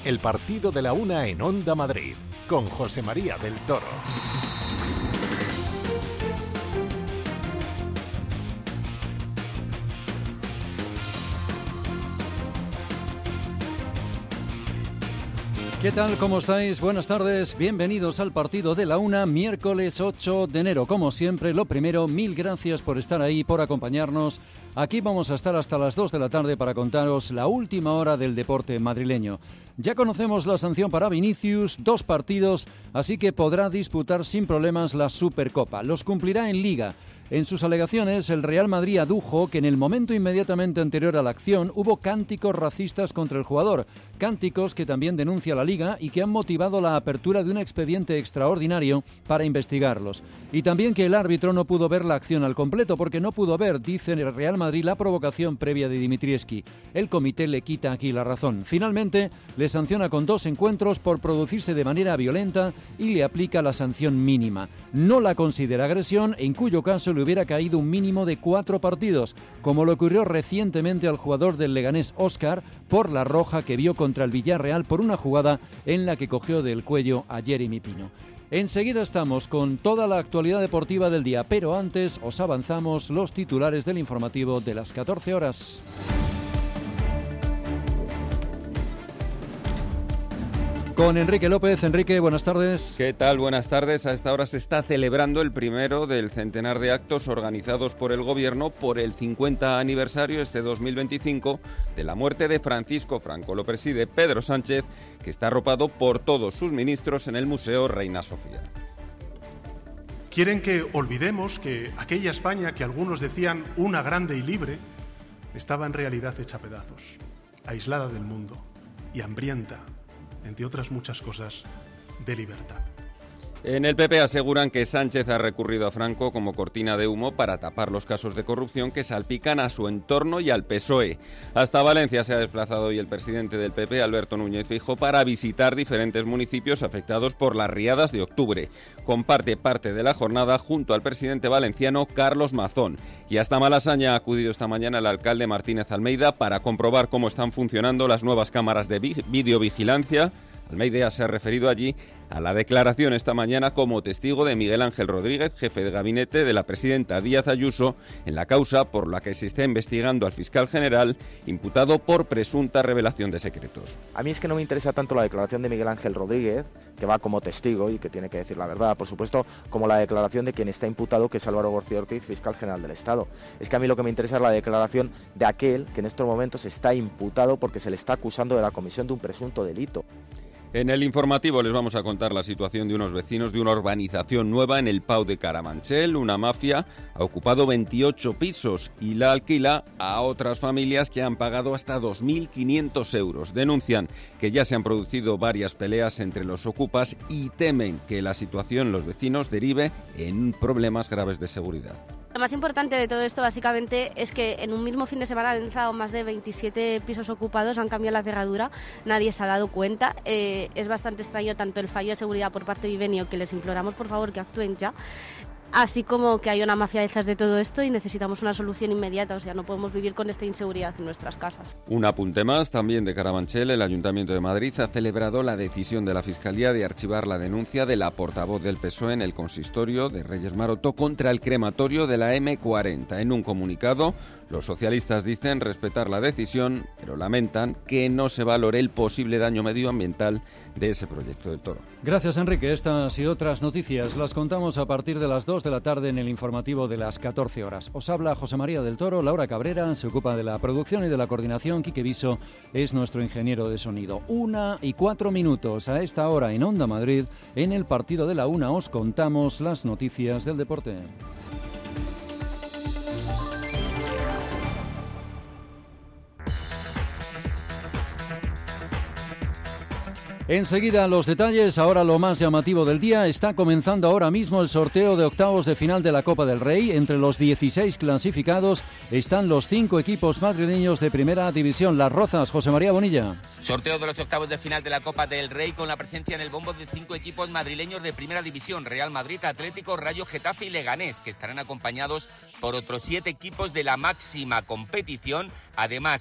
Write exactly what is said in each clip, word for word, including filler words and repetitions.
el partido de la una en Onda Madrid, con José María del Toro. ¿Qué tal? ¿Cómo estáis? Buenas tardes. Bienvenidos al partido de la una, miércoles ocho de enero. Como siempre, lo primero, mil gracias por estar ahí, por acompañarnos. Aquí vamos a estar hasta las dos de la tarde para contaros la última hora del deporte madrileño. Ya conocemos la sanción para Vinicius, dos partidos, así que podrá disputar sin problemas la Supercopa. Los cumplirá en Liga. En sus alegaciones, el Real Madrid adujo que en el momento inmediatamente anterior a la acción hubo cánticos racistas contra el jugador, cánticos que también denuncia la Liga y que han motivado la apertura de un expediente extraordinario para investigarlos. Y también que el árbitro no pudo ver la acción al completo porque no pudo ver, dice el Real Madrid, la provocación previa de Dimitrievski. El comité le quita aquí la razón. Finalmente, le sanciona con dos encuentros por producirse de manera violenta y le aplica la sanción mínima. No la considera agresión, en cuyo caso le hubiera caído un mínimo de cuatro partidos, como le ocurrió recientemente al jugador del Leganés Óscar por la roja que vio contra el Villarreal por una jugada en la que cogió del cuello a Jeremy Pino. Enseguida estamos con toda la actualidad deportiva del día, pero antes os avanzamos los titulares del informativo de las catorce horas. Con Enrique López. Enrique, buenas tardes. ¿Qué tal? Buenas tardes. A esta hora se está celebrando el primero del centenar de actos organizados por el Gobierno por el cincuenta aniversario, este dos mil veinticinco, de la muerte de Francisco Franco. Lo preside Pedro Sánchez, que está arropado por todos sus ministros en el Museo Reina Sofía. Quieren que olvidemos que aquella España que algunos decían una grande y libre, estaba en realidad hecha pedazos, aislada del mundo y hambrienta, entre otras muchas cosas, de libertad. En el P P aseguran que Sánchez ha recurrido a Franco como cortina de humo para tapar los casos de corrupción que salpican a su entorno y al P S O E. Hasta Valencia se ha desplazado hoy el presidente del P P, Alberto Núñez Feijóo, para visitar diferentes municipios afectados por las riadas de octubre. Comparte parte de la jornada junto al presidente valenciano, Carlos Mazón. Y hasta Malasaña ha acudido esta mañana el alcalde Martínez Almeida para comprobar cómo están funcionando las nuevas cámaras de vi- videovigilancia. Almeida se ha referido allí a la declaración esta mañana como testigo de Miguel Ángel Rodríguez, jefe de gabinete de la presidenta Díaz Ayuso, en la causa por la que se está investigando al fiscal general, imputado por presunta revelación de secretos. A mí es que no me interesa tanto la declaración de Miguel Ángel Rodríguez, que va como testigo y que tiene que decir la verdad, por supuesto, como la declaración de quien está imputado, que es Álvaro García Ortiz, fiscal general del Estado. Es que a mí lo que me interesa es la declaración de aquel que en estos momentos está imputado porque se le está acusando de la comisión de un presunto delito. En el informativo les vamos a contar la situación de unos vecinos de una urbanización nueva en el Pau de Carabanchel. Una mafia ha ocupado veintiocho pisos y la alquila a otras familias que han pagado hasta dos mil quinientos euros. Denuncian que ya se han producido varias peleas entre los ocupas y temen que la situación los vecinos derive en problemas graves de seguridad. Lo más importante de todo esto, básicamente, es que en un mismo fin de semana han entrado más de veintisiete pisos ocupados, han cambiado la cerradura, nadie se ha dado cuenta. Eh, es bastante extraño tanto el fallo de seguridad por parte de Ivenio, que les imploramos por favor que actúen ya, así como que hay una mafia detrás de todo esto y necesitamos una solución inmediata. O sea, no podemos vivir con esta inseguridad en nuestras casas. Un apunte más, también de Carabanchel. El Ayuntamiento de Madrid ha celebrado la decisión de la Fiscalía de archivar la denuncia de la portavoz del P S O E en el consistorio de Reyes Maroto contra el crematorio de la eme cuarenta. En un comunicado, los socialistas dicen respetar la decisión, pero lamentan que no se valore el posible daño medioambiental de ese proyecto del Toro. Gracias, Enrique. Estas y otras noticias las contamos a partir de las dos de la tarde en el informativo de las catorce horas. Os habla José María del Toro, Laura Cabrera se ocupa de la producción y de la coordinación, Quique Viso es nuestro ingeniero de sonido. Una y cuatro minutos a esta hora en Onda Madrid. En el partido de la una os contamos las noticias del deporte. Enseguida los detalles, ahora lo más llamativo del día. Está comenzando ahora mismo el sorteo de octavos de final de la Copa del Rey. Entre los dieciséis clasificados están los cinco equipos madrileños de Primera División. Las Rozas, José María Bonilla. Sorteo de los octavos de final de la Copa del Rey con la presencia en el bombo de cinco equipos madrileños de Primera División: Real Madrid, Atlético, Rayo, Getafe y Leganés, que estarán acompañados por otros siete equipos de la máxima competición. Además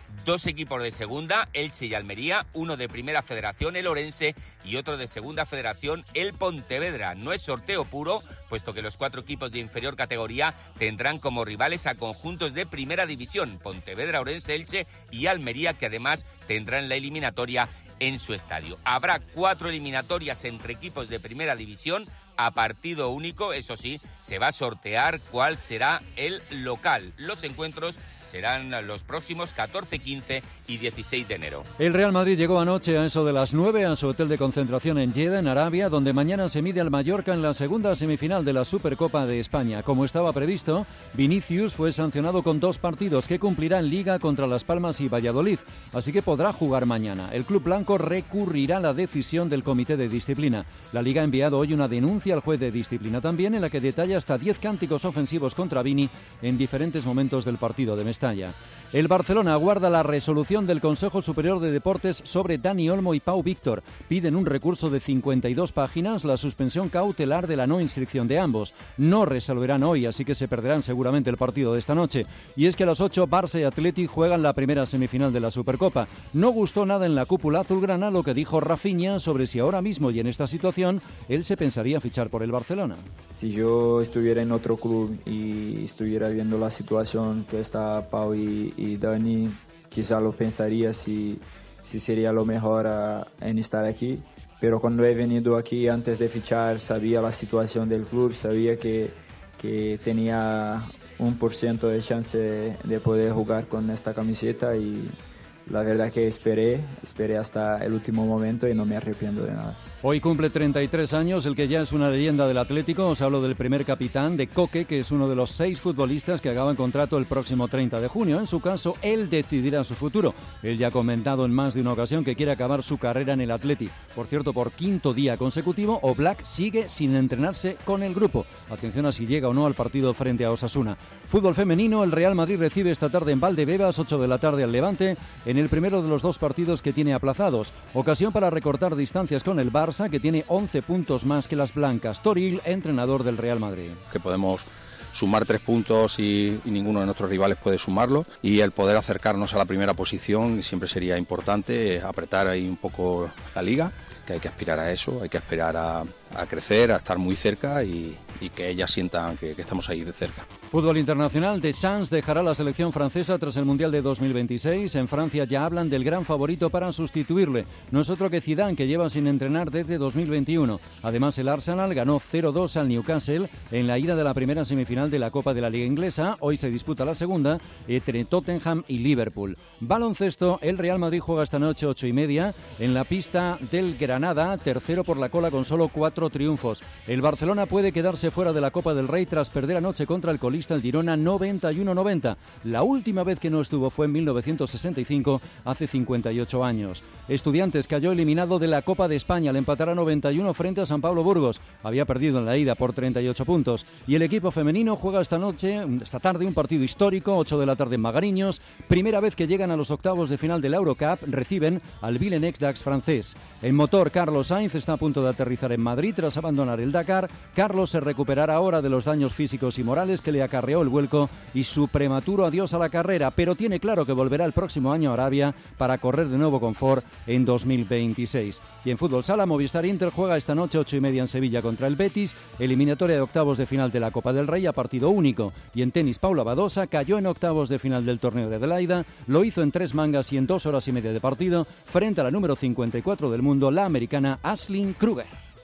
Dos equipos de segunda, Elche y Almería, uno de Primera Federación, el Orense, y otro de Segunda Federación, el Pontevedra. No es sorteo puro, puesto que los cuatro equipos de inferior categoría tendrán como rivales a conjuntos de Primera División, Pontevedra, Orense, Elche y Almería, que además tendrán la eliminatoria en su estadio. Habrá cuatro eliminatorias entre equipos de Primera División a partido único. Eso sí, se va a sortear cuál será el local. Los encuentros serán los próximos catorce, quince y dieciséis de enero. El Real Madrid llegó anoche a eso de las nueve a su hotel de concentración en Jeddah, en Arabia, donde mañana se mide al Mallorca en la segunda semifinal de la Supercopa de España. Como estaba previsto, Vinicius fue sancionado con dos partidos que cumplirá en Liga contra Las Palmas y Valladolid, así que podrá jugar mañana. El club blanco recurrirá a la decisión del Comité de Disciplina. La Liga ha enviado hoy una denuncia al juez de disciplina también, en la que detalla hasta diez cánticos ofensivos contra Vini en diferentes momentos del partido de Mestalla. El Barcelona aguarda la resolución del Consejo Superior de Deportes sobre Dani Olmo y Pau Víctor. Piden un recurso de cincuenta y dos páginas, la suspensión cautelar de la no inscripción de ambos. No resolverán hoy, así que se perderán seguramente el partido de esta noche. Y es que a las ocho Barça y Athletic juegan la primera semifinal de la Supercopa. No gustó nada en la cúpula azulgrana lo que dijo Rafinha sobre si ahora mismo y en esta situación él se pensaría fichar por el Barcelona. Si yo estuviera en otro club y estuviera viendo la situación que está Pau y, y Dani, quizá lo pensaría si, si sería lo mejor a, en estar aquí. Pero cuando he venido aquí antes de fichar, sabía la situación del club, sabía que, que tenía un por ciento de chance de, de poder jugar con esta camiseta y la verdad que esperé, esperé hasta el último momento y no me arrepiento de nada. Hoy cumple treinta y tres años el que ya es una leyenda del Atlético. Os hablo del primer capitán, de Coque, que es uno de los seis futbolistas que acaban contrato el próximo treinta de junio. En su caso, él decidirá su futuro. Él ya ha comentado en más de una ocasión que quiere acabar su carrera en el Atleti. Por cierto, por quinto día consecutivo, Oblak sigue sin entrenarse con el grupo. Atención a si llega o no al partido frente a Osasuna. Fútbol femenino, el Real Madrid recibe esta tarde en Valdebebas, ocho de la tarde al Levante, en el primero de los dos partidos que tiene aplazados. Ocasión para recortar distancias con el Barça, que tiene once puntos más que las blancas. Toril, entrenador del Real Madrid. Que podemos sumar tres puntos y, y ninguno de nuestros rivales puede sumarlo, y el poder acercarnos a la primera posición siempre sería importante, apretar ahí un poco la liga, que hay que aspirar a eso, hay que aspirar a, a crecer, a estar muy cerca y, y que ellas sientan que, que estamos ahí de cerca. Fútbol internacional, Deschamps dejará la selección francesa tras el Mundial de dos mil veintiséis. En Francia ya hablan del gran favorito para sustituirle. No es otro que Zidane, que lleva sin entrenar desde dos mil veintiuno. Además, el Arsenal ganó cero dos al Newcastle en la ida de la primera semifinal de la Copa de la Liga Inglesa. Hoy se disputa la segunda entre Tottenham y Liverpool. Baloncesto, el Real Madrid juega esta noche ocho y media en la pista del Granada, tercero por la cola con solo cuatro triunfos. El Barcelona puede quedarse fuera de la Copa del Rey tras perder anoche contra el colista el Girona noventa y uno noventa. La última vez que no estuvo fue en mil novecientos sesenta y cinco, hace cincuenta y ocho años. Estudiantes cayó eliminado de la Copa de España al empatar a noventa y uno frente a San Pablo Burgos. Había perdido en la ida por treinta y ocho puntos. Y el equipo femenino juega esta noche, esta tarde, un partido histórico, ocho de la tarde en Magariños. Primera vez que llegan a los octavos de final de la Eurocup, reciben al Vilenex Dax francés. En motor, Carlos Sainz está a punto de aterrizar en Madrid tras abandonar el Dakar. Carlos se recuperará ahora de los daños físicos y morales que le acarreó el vuelco y su prematuro adiós a la carrera, pero tiene claro que volverá el próximo año a Arabia para correr de nuevo con Ford en dos mil veintiséis. Y en fútbol sala, Movistar Inter juega esta noche ocho y media en Sevilla contra el Betis, eliminatoria de octavos de final de la Copa del Rey a partido único. Y en tenis, Paula Badosa cayó en octavos de final del torneo de Adelaida, lo hizo en tres mangas y en dos horas y media de partido frente a la número cincuenta y cuatro del mundo, la americana Aisling Kruger.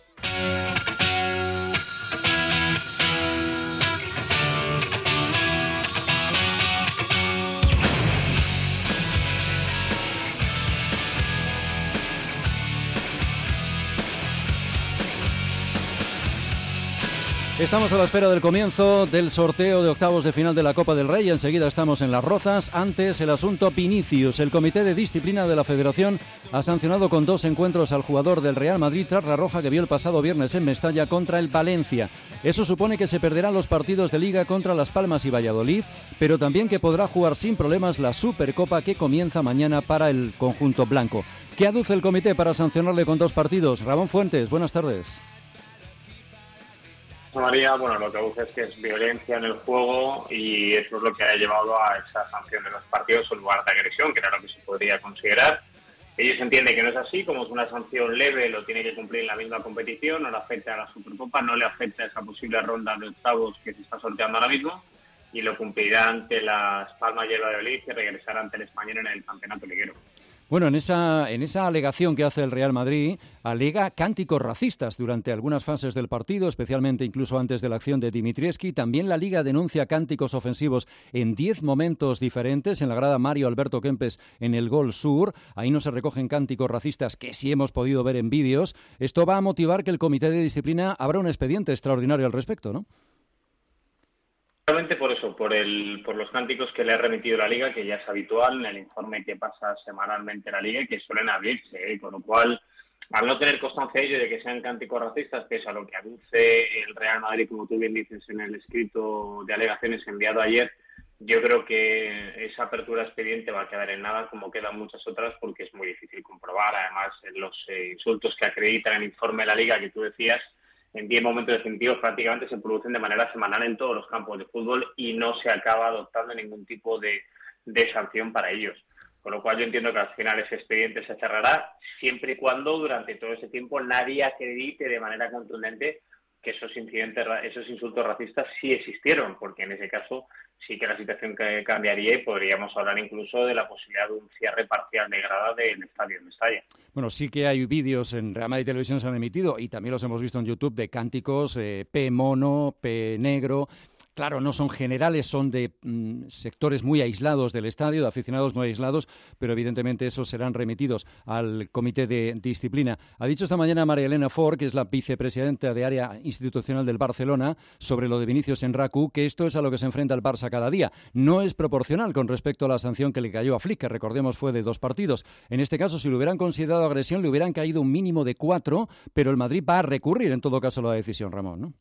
Estamos a la espera del comienzo del sorteo de octavos de final de la Copa del Rey. Enseguida estamos en Las Rozas. Antes, el asunto Vinicius. El Comité de Disciplina de la Federación ha sancionado con dos encuentros al jugador del Real Madrid tras la roja que vio el pasado viernes en Mestalla contra el Valencia. Eso supone que se perderán los partidos de Liga contra Las Palmas y Valladolid, pero también que podrá jugar sin problemas la Supercopa que comienza mañana para el conjunto blanco. ¿Qué aduce el comité para sancionarle con dos partidos? Ramón Fuentes, buenas tardes. María, bueno, lo que busca es que es violencia en el juego y eso es lo que ha llevado a esa sanción de los partidos en lugar de agresión, que era lo que se podría considerar. Ellos entienden que no es así, como es una sanción leve, lo tiene que cumplir en la misma competición, no le afecta a la Supercopa, no le afecta a esa posible ronda de octavos que se está sorteando ahora mismo y lo cumplirá ante Las Palmas y el Valladolid y regresará ante el Español en el campeonato liguero. Bueno, en esa, en esa alegación que hace el Real Madrid, alega cánticos racistas durante algunas fases del partido, especialmente incluso antes de la acción de Dimitrievski. También la Liga denuncia cánticos ofensivos en diez momentos diferentes. En la grada Mario Alberto Kempes en el Gol Sur. Ahí no se recogen cánticos racistas que sí hemos podido ver en vídeos. Esto va a motivar que el Comité de Disciplina abra un expediente extraordinario al respecto, ¿no? Realmente por eso, por el, por los cánticos que le ha remitido la Liga, que ya es habitual en el informe que pasa semanalmente la Liga y que suelen abrirse, ¿eh? Con lo cual, al no tener constancia ello de que sean cánticos racistas, que es a lo que aduce el Real Madrid, como tú bien dices en el escrito de alegaciones enviado ayer, yo creo que esa apertura de expediente va a quedar en nada, como quedan muchas otras, porque es muy difícil comprobar. Además, los eh, insultos que acreditan el informe de la Liga que tú decías, en diez momentos definitivos prácticamente se producen de manera semanal en todos los campos de fútbol y no se acaba adoptando ningún tipo de, de sanción para ellos. Con lo cual yo entiendo que al final ese expediente se cerrará siempre y cuando durante todo ese tiempo nadie acredite de manera contundente que esos incidentes, esos insultos racistas sí existieron, porque en ese caso sí que la situación cambiaría y podríamos hablar incluso de la posibilidad de un cierre parcial de grada del estadio en Mestalla. Bueno, sí que hay vídeos en Real Madrid Televisión se han emitido y también los hemos visto en YouTube de cánticos eh, P mono, P negro. Claro, no son generales, son de mm, sectores muy aislados del estadio, de aficionados muy aislados, pero evidentemente esos serán remitidos al Comité de Disciplina. Ha dicho esta mañana María Elena Fort, que es la vicepresidenta de área institucional del Barcelona, sobre lo de Vinicius en Raku, que esto es a lo que se enfrenta el Barça cada día. No es proporcional con respecto a la sanción que le cayó a Flick, que recordemos fue de dos partidos. En este caso, si lo hubieran considerado agresión, le hubieran caído un mínimo de cuatro, pero el Madrid va a recurrir en todo caso a la decisión, Ramón, ¿no?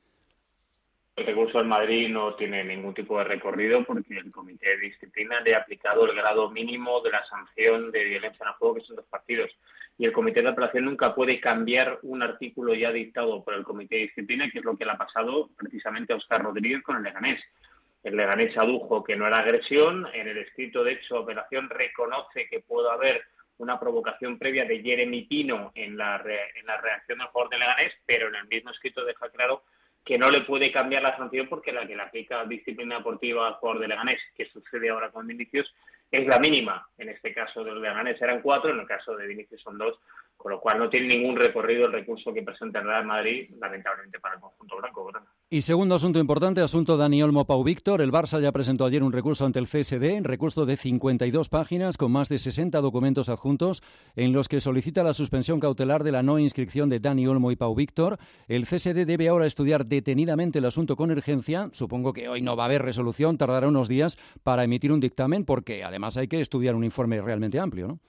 El recurso del Madrid no tiene ningún tipo de recorrido porque el Comité de Disciplina le ha aplicado el grado mínimo de la sanción de violencia en el juego, que son dos partidos. Y el Comité de Apelación nunca puede cambiar un artículo ya dictado por el Comité de Disciplina, que es lo que le ha pasado precisamente a Óscar Rodríguez con el Leganés. El Leganés adujo que no era agresión. En el escrito de hecho, Apelación reconoce que puede haber una provocación previa de Jeremy Pino en la, re, en la reacción del jugador del Leganés, pero en el mismo escrito deja claro que no le puede cambiar la sanción porque la que le aplica disciplina deportiva al jugador de Leganés, que sucede ahora con Vinicius, es la mínima. En este caso del Leganés eran cuatro, en el caso de Vinicius son dos, con lo cual no tiene ningún recorrido el recurso que presenta el Real Madrid, lamentablemente para el conjunto blanco, ¿verdad? Y segundo asunto importante, asunto Dani Olmo Pau Víctor. El Barça ya presentó ayer un recurso ante el C S D, recurso de cincuenta y dos páginas con más de sesenta documentos adjuntos en los que solicita la suspensión cautelar de la no inscripción de Dani Olmo y Pau Víctor. El C S D debe ahora estudiar detenidamente el asunto con urgencia. Supongo que hoy no va a haber resolución, tardará unos días para emitir un dictamen porque además hay que estudiar un informe realmente amplio, ¿no?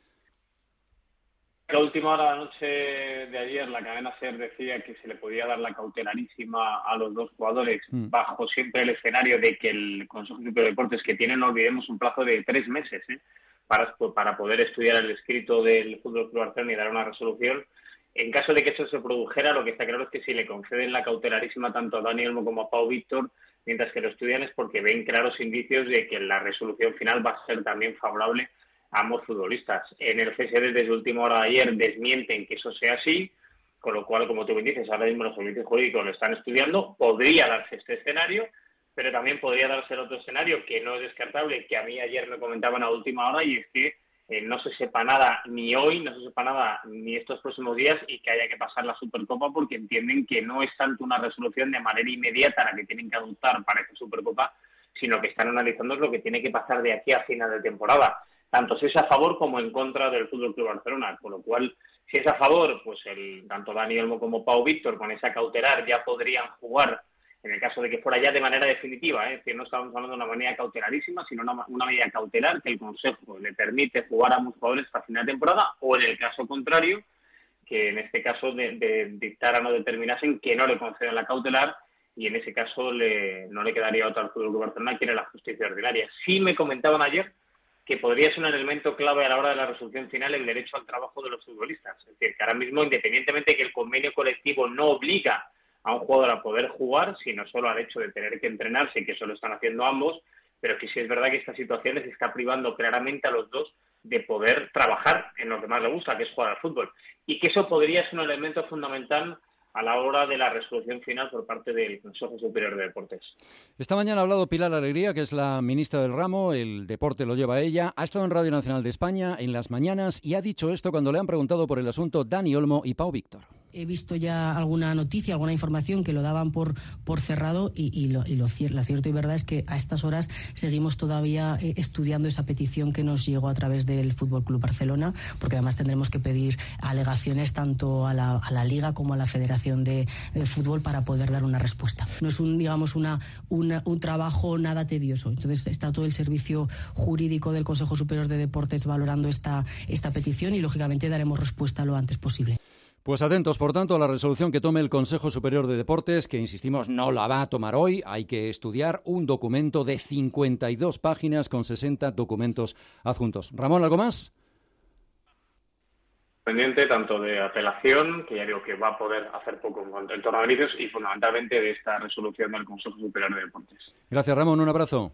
La última hora de la noche de ayer, la cadena SER decía que se le podía dar la cautelarísima a los dos jugadores, mm. bajo siempre el escenario de que el Consejo Superior de Deportes, que tiene, no olvidemos, un plazo de tres meses ¿eh? para, para poder estudiar el escrito del Fútbol Club Barcelona y dar una resolución. En caso de que eso se produjera, lo que está claro es que si le conceden la cautelarísima tanto a Dani Olmo como a Pau Víctor, mientras que lo estudian es porque ven claros indicios de que la resolución final va a ser también favorable a ambos futbolistas. En el C S D desde última hora de ayer desmienten que eso sea así, con lo cual, como tú bien dices, ahora mismo los servicios jurídicos lo están estudiando. Podría darse este escenario, pero también podría darse el otro escenario que no es descartable, que a mí ayer me comentaban a última hora, y es que eh, no se sepa nada ni hoy, no se sepa nada ni estos próximos días y que haya que pasar la Supercopa porque entienden que no es tanto una resolución de manera inmediata la que tienen que adoptar para esta Supercopa, sino que están analizando lo que tiene que pasar de aquí a final de temporada, tanto si es a favor como en contra del Fútbol Club Barcelona, con lo cual, si es a favor, pues el tanto Dani Olmo como Pau Víctor con esa cautelar ya podrían jugar en el caso de que fuera ya de manera definitiva, ¿eh? Es decir, no estamos hablando de una manera cautelarísima, sino una, una medida cautelar que el Consejo le permite jugar a ambos jugadores hasta final de temporada, o en el caso contrario, que en este caso de, de dictaran o determinasen que no le conceden la cautelar, y en ese caso le, no le quedaría otra al Fútbol Club Barcelona, que era la justicia ordinaria. Sí me comentaban ayer que podría ser un elemento clave a la hora de la resolución final el derecho al trabajo de los futbolistas. Es decir, que ahora mismo, independientemente de que el convenio colectivo no obliga a un jugador a poder jugar, sino solo al hecho de tener que entrenarse, y que eso lo están haciendo ambos, pero que sí es verdad que esta situación les está privando claramente a los dos de poder trabajar en lo que más les gusta, que es jugar al fútbol. Y que eso podría ser un elemento fundamental a la hora de la resolución final por parte del Consejo Superior de Deportes. Esta mañana ha hablado Pilar Alegría, que es la ministra del ramo, el deporte lo lleva ella, ha estado en Radio Nacional de España en las mañanas y ha dicho esto cuando le han preguntado por el asunto Dani Olmo y Pau Víctor. He visto ya alguna noticia, alguna información que lo daban por, por cerrado y, y, lo, y lo, lo cierto y verdad es que a estas horas seguimos todavía eh, estudiando esa petición que nos llegó a través del Fútbol Club Barcelona, porque además tendremos que pedir alegaciones tanto a la, a la Liga como a la Federación de, de Fútbol para poder dar una respuesta. No es un, digamos, una, una, un trabajo nada tedioso. Entonces está todo el servicio jurídico del Consejo Superior de Deportes valorando esta, esta petición y lógicamente daremos respuesta lo antes posible. Pues atentos, por tanto, a la resolución que tome el Consejo Superior de Deportes, que, insistimos, no la va a tomar hoy. Hay que estudiar un documento de cincuenta y dos páginas con sesenta documentos adjuntos. Ramón, ¿algo más? Pendiente tanto de apelación, que ya digo que va a poder hacer poco en cuanto al torno de Vinicius, y fundamentalmente de esta resolución del Consejo Superior de Deportes. Gracias, Ramón. Un abrazo.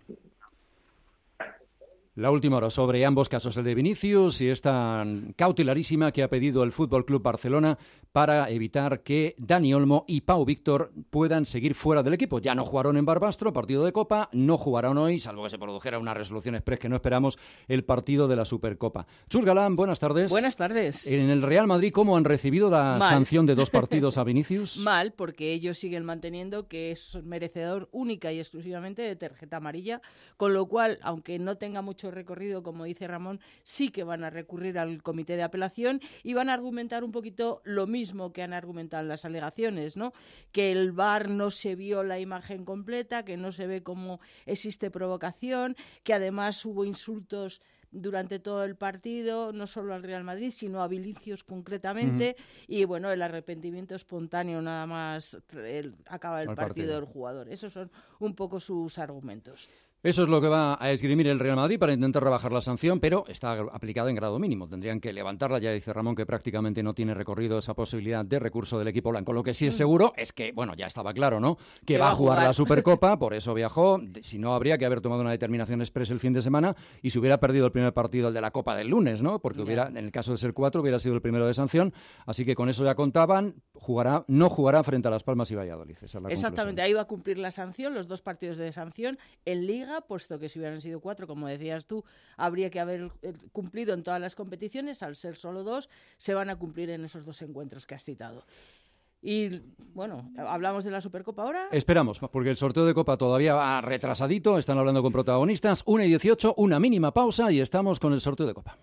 La última hora sobre ambos casos, el de Vinicius y esta cautelarísima que ha pedido el F C Barcelona para evitar que Dani Olmo y Pau Víctor puedan seguir fuera del equipo. Ya no jugaron en Barbastro, partido de Copa, no jugarán hoy, salvo que se produjera una resolución express que no esperamos, el partido de la Supercopa. Chus Galán, buenas tardes. Buenas tardes. En el Real Madrid, ¿cómo han recibido la Mal. sanción de dos partidos a Vinicius? Mal, porque ellos siguen manteniendo que es merecedor única y exclusivamente de tarjeta amarilla, con lo cual, aunque no tenga mucho recorrido, como dice Ramón, sí que van a recurrir al comité de apelación y van a argumentar un poquito lo mismo que han argumentado en las alegaciones, ¿no? Que el V A R no se vio la imagen completa, que no se ve cómo existe provocación, que además hubo insultos durante todo el partido, no solo al Real Madrid, sino a Vinicius concretamente, uh-huh. y bueno, el arrepentimiento espontáneo nada más el, acaba el partido, partido del jugador. Esos son un poco sus argumentos. Eso es lo que va a esgrimir el Real Madrid para intentar rebajar la sanción, pero está aplicada en grado mínimo. Tendrían que levantarla. Ya dice Ramón que prácticamente no tiene recorrido esa posibilidad de recurso del equipo blanco. Lo que sí es seguro es que, bueno, ya estaba claro, ¿no? Que va a jugar, jugar la Supercopa, por eso viajó. Si no, habría que haber tomado una determinación express el fin de semana y se hubiera perdido el primer partido, el de la Copa del lunes, ¿no? Porque hubiera, en el caso de ser cuatro, hubiera sido el primero de sanción. Así que con eso ya contaban. Jugará, no jugará frente a Las Palmas y Valladolid. Esa es la Exactamente, conclusión. Ahí va a cumplir la sanción, los dos partidos de sanción en Liga, puesto que si hubieran sido cuatro, como decías tú, habría que haber cumplido en todas las competiciones. Al ser solo dos, se van a cumplir en esos dos encuentros que has citado. Y bueno, ¿hablamos de la Supercopa ahora? Esperamos, porque el sorteo de Copa todavía va retrasadito. Están hablando con protagonistas. una y dieciocho, una mínima pausa y estamos con el sorteo de Copa.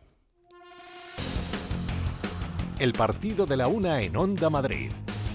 El partido de la una en Onda Madrid.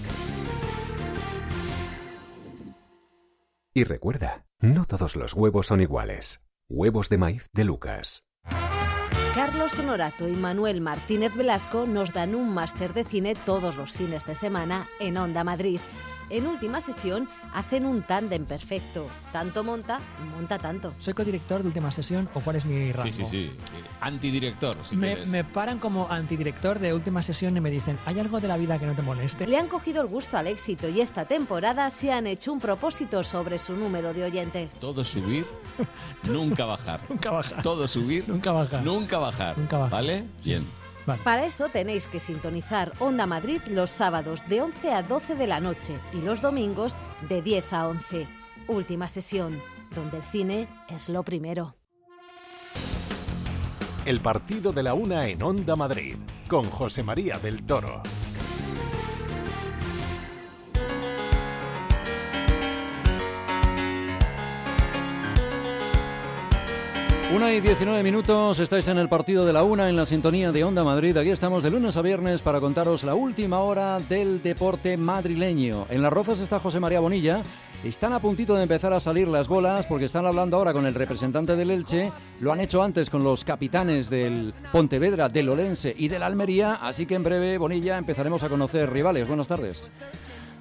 Y recuerda, no todos los huevos son iguales. Huevos de maíz de Lucas. Carlos Honorato y Manuel Martínez Velasco nos dan un máster de cine todos los fines de semana en Onda Madrid. En Última Sesión hacen un tándem perfecto. Tanto monta, monta tanto. ¿Soy codirector de Última Sesión o cuál es mi rango? Sí, sí, sí. Antidirector, si me, quieres. me paran como antidirector de Última Sesión y me dicen, ¿hay algo de la vida que no te moleste? Le han cogido el gusto al éxito y esta temporada se han hecho un propósito sobre su número de oyentes. Todo subir, nunca bajar. Nunca bajar. Todo subir, nunca bajar. Nunca bajar. Nunca bajar. ¿Vale? Bien. Vale. Para eso tenéis que sintonizar Onda Madrid los sábados de once a doce de la noche y los domingos de diez a once. Última Sesión, donde el cine es lo primero. El partido de la una en Onda Madrid, con José María del Toro. Una y diecinueve minutos, estáis en el partido de la una en la sintonía de Onda Madrid. Aquí estamos de lunes a viernes para contaros la última hora del deporte madrileño. En Las Rozas está José María Bonilla. Están a puntito de empezar a salir las bolas porque están hablando ahora con el representante del Elche. Lo han hecho antes con los capitanes del Pontevedra, del Olense y del Almería. Así que en breve, Bonilla, empezaremos a conocer rivales. Buenas tardes.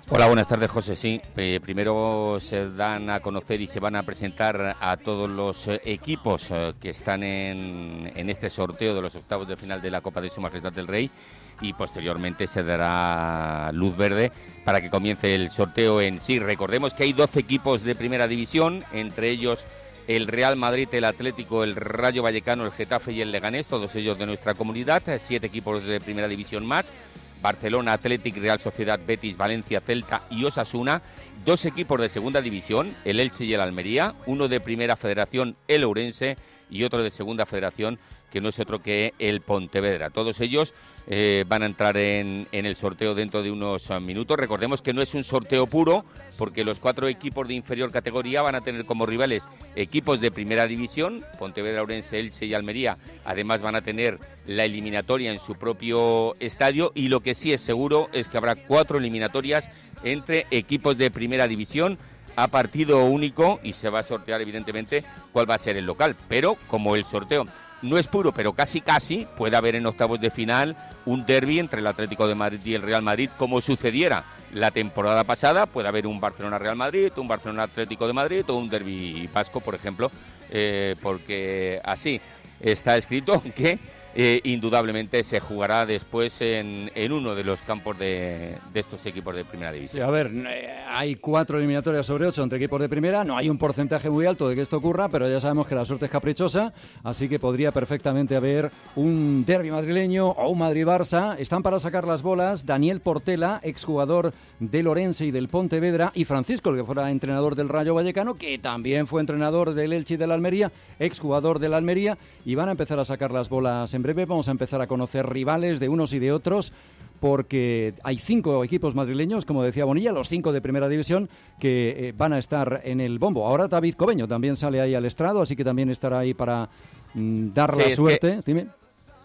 Hola, buenas tardes, José. Sí, eh, primero se dan a conocer y se van a presentar a todos los eh, equipos eh, que están en, en este sorteo de los octavos de final de la Copa de Su Majestad el Rey, y posteriormente se dará luz verde para que comience el sorteo en sí. Recordemos que hay doce equipos de primera división, entre ellos el Real Madrid, el Atlético, el Rayo Vallecano, el Getafe y el Leganés, todos ellos de nuestra comunidad, siete equipos de primera división más: Barcelona, Athletic, Real Sociedad, Betis, Valencia, Celta y Osasuna. Dos equipos de segunda división, el Elche y el Almería, uno de primera federación, el Ourense, y otro de segunda federación, que no es otro que el Pontevedra. Todos ellos eh, van a entrar en, en el sorteo dentro de unos minutos. Recordemos que no es un sorteo puro, porque los cuatro equipos de inferior categoría van a tener como rivales equipos de primera división, Pontevedra, Ourense, Elche y Almería. Además van a tener la eliminatoria en su propio estadio, y lo que sí es seguro es que habrá cuatro eliminatorias entre equipos de primera división a partido único, y se va a sortear evidentemente cuál va a ser el local. Pero como el sorteo no es puro, pero casi casi, puede haber en octavos de final un derbi entre el Atlético de Madrid y el Real Madrid, como sucediera la temporada pasada. Puede haber un Barcelona-Real Madrid, un Barcelona-Atlético de Madrid o un derbi vasco, por ejemplo, eh, porque así está escrito que eh, indudablemente se jugará después en, en uno de los campos de, de estos equipos de primera división. Sí, a ver, eh, hay cuatro eliminatorias sobre ocho entre equipos de primera, no hay un porcentaje muy alto de que esto ocurra, pero ya sabemos que la suerte es caprichosa, así que podría perfectamente haber un derbi madrileño o un Madrid-Barça. Están para sacar las bolas Daniel Portela, exjugador del Ourense y del Pontevedra, y Francisco, el que fuera entrenador del Rayo Vallecano, que también fue entrenador del Elche y del Almería, exjugador del Almería, y van a empezar a sacar las bolas en breve. Vamos a empezar a conocer rivales de unos y de otros, porque hay cinco equipos madrileños, como decía Bonilla, los cinco de primera división, que eh, van a estar en el bombo. Ahora David Cobeño también sale ahí al estrado, así que también estará ahí para mm, dar Sí, la es suerte. que... Dime.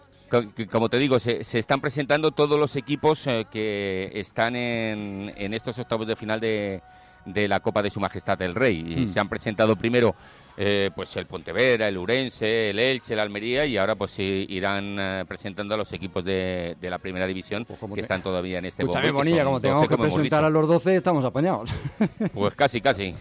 Como te digo, se, se están presentando todos los equipos eh, que están en, en estos octavos de final de, de la Copa de Su Majestad el Rey. Y Mm. se han presentado primero eh, pues el Pontevedra, el Ourense, el Elche, el Almería, y ahora pues sí, irán eh, presentando a los equipos de, de la primera división que están todavía en este bombo. Escúchame, que Bonilla, son como doce, tengamos que como hemos presentar dicho. a los doce, estamos apañados. Pues casi, casi.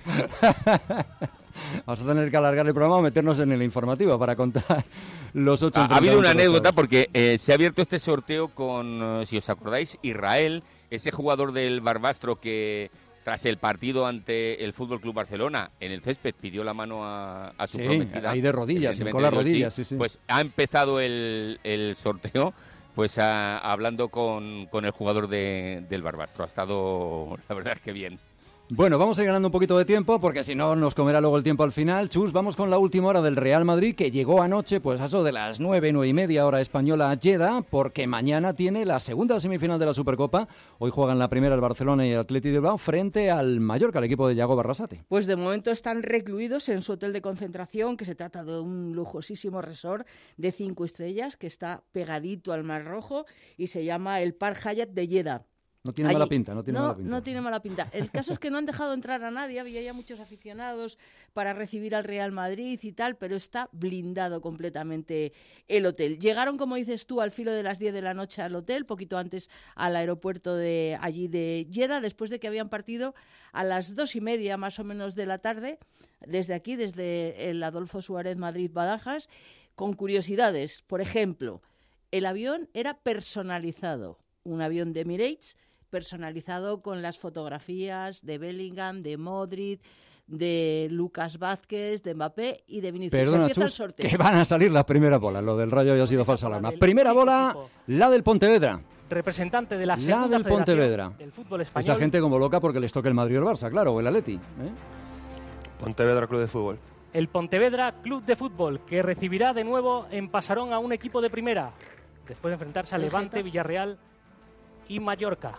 Vamos a tener que alargar el programa o meternos en el informativo para contar los ocho. Ha, ha habido una enfrentamientos anécdota octavos. porque eh, se ha abierto este sorteo con, eh, si os acordáis, Israel, ese jugador del Barbastro que tras el partido ante el Fútbol Club Barcelona en el césped pidió la mano a, a su Sí, prometida. ahí de rodillas, Evidentemente, con las yo sí. rodillas, sí, sí. Pues ha empezado el, el sorteo pues a- hablando con, con el jugador de, del Barbastro. Ha estado, la verdad es que bien. Bueno, vamos a ir ganando un poquito de tiempo, porque si no nos comerá luego el tiempo al final. Chus, vamos con la última hora del Real Madrid, que llegó anoche, pues a eso de las nueve, nueve y media hora española a Jeddah, porque mañana tiene la segunda semifinal de la Supercopa. Hoy juegan la primera el Barcelona y el Athletic de Bilbao frente al Mallorca, el equipo de Yago Barrasate. Pues de momento están recluidos en su hotel de concentración, que se trata de un lujosísimo resort de cinco estrellas que está pegadito al Mar Rojo y se llama el Park Hyatt de Jeddah. No tiene Allí- mala pinta, no tiene no, mala pinta. no tiene mala pinta. El caso es que no han dejado entrar a nadie, había ya muchos aficionados para recibir al Real Madrid y tal, pero está blindado completamente el hotel. Llegaron, como dices tú, al filo de las diez de la noche al hotel, poquito antes al aeropuerto de allí de Jeddah, después de que habían partido a las dos y media más o menos de la tarde, desde aquí, desde el Adolfo Suárez Madrid-Badajas, con curiosidades. Por ejemplo, el avión era personalizado, un avión de Emirates, personalizado con las fotografías de Bellingham, de Modric, de Lucas Vázquez, de Mbappé y de Vinicius. Perdona, Empieza el Chus, sorteo. que van a salir las primeras bolas. Lo del Rayo había sido falsa alarma. Primera bola, la del Pontevedra. Representante de la La segunda del federación Pontevedra. del fútbol español. Esa gente como loca porque les toque el Madrid o el Barça, claro, o el Atleti. ¿eh? Pontevedra Club de Fútbol. El Pontevedra Club de Fútbol, que recibirá de nuevo en Pasarón a un equipo de primera, después de enfrentarse a ¿El Levante, Getafe? Villarreal y Mallorca.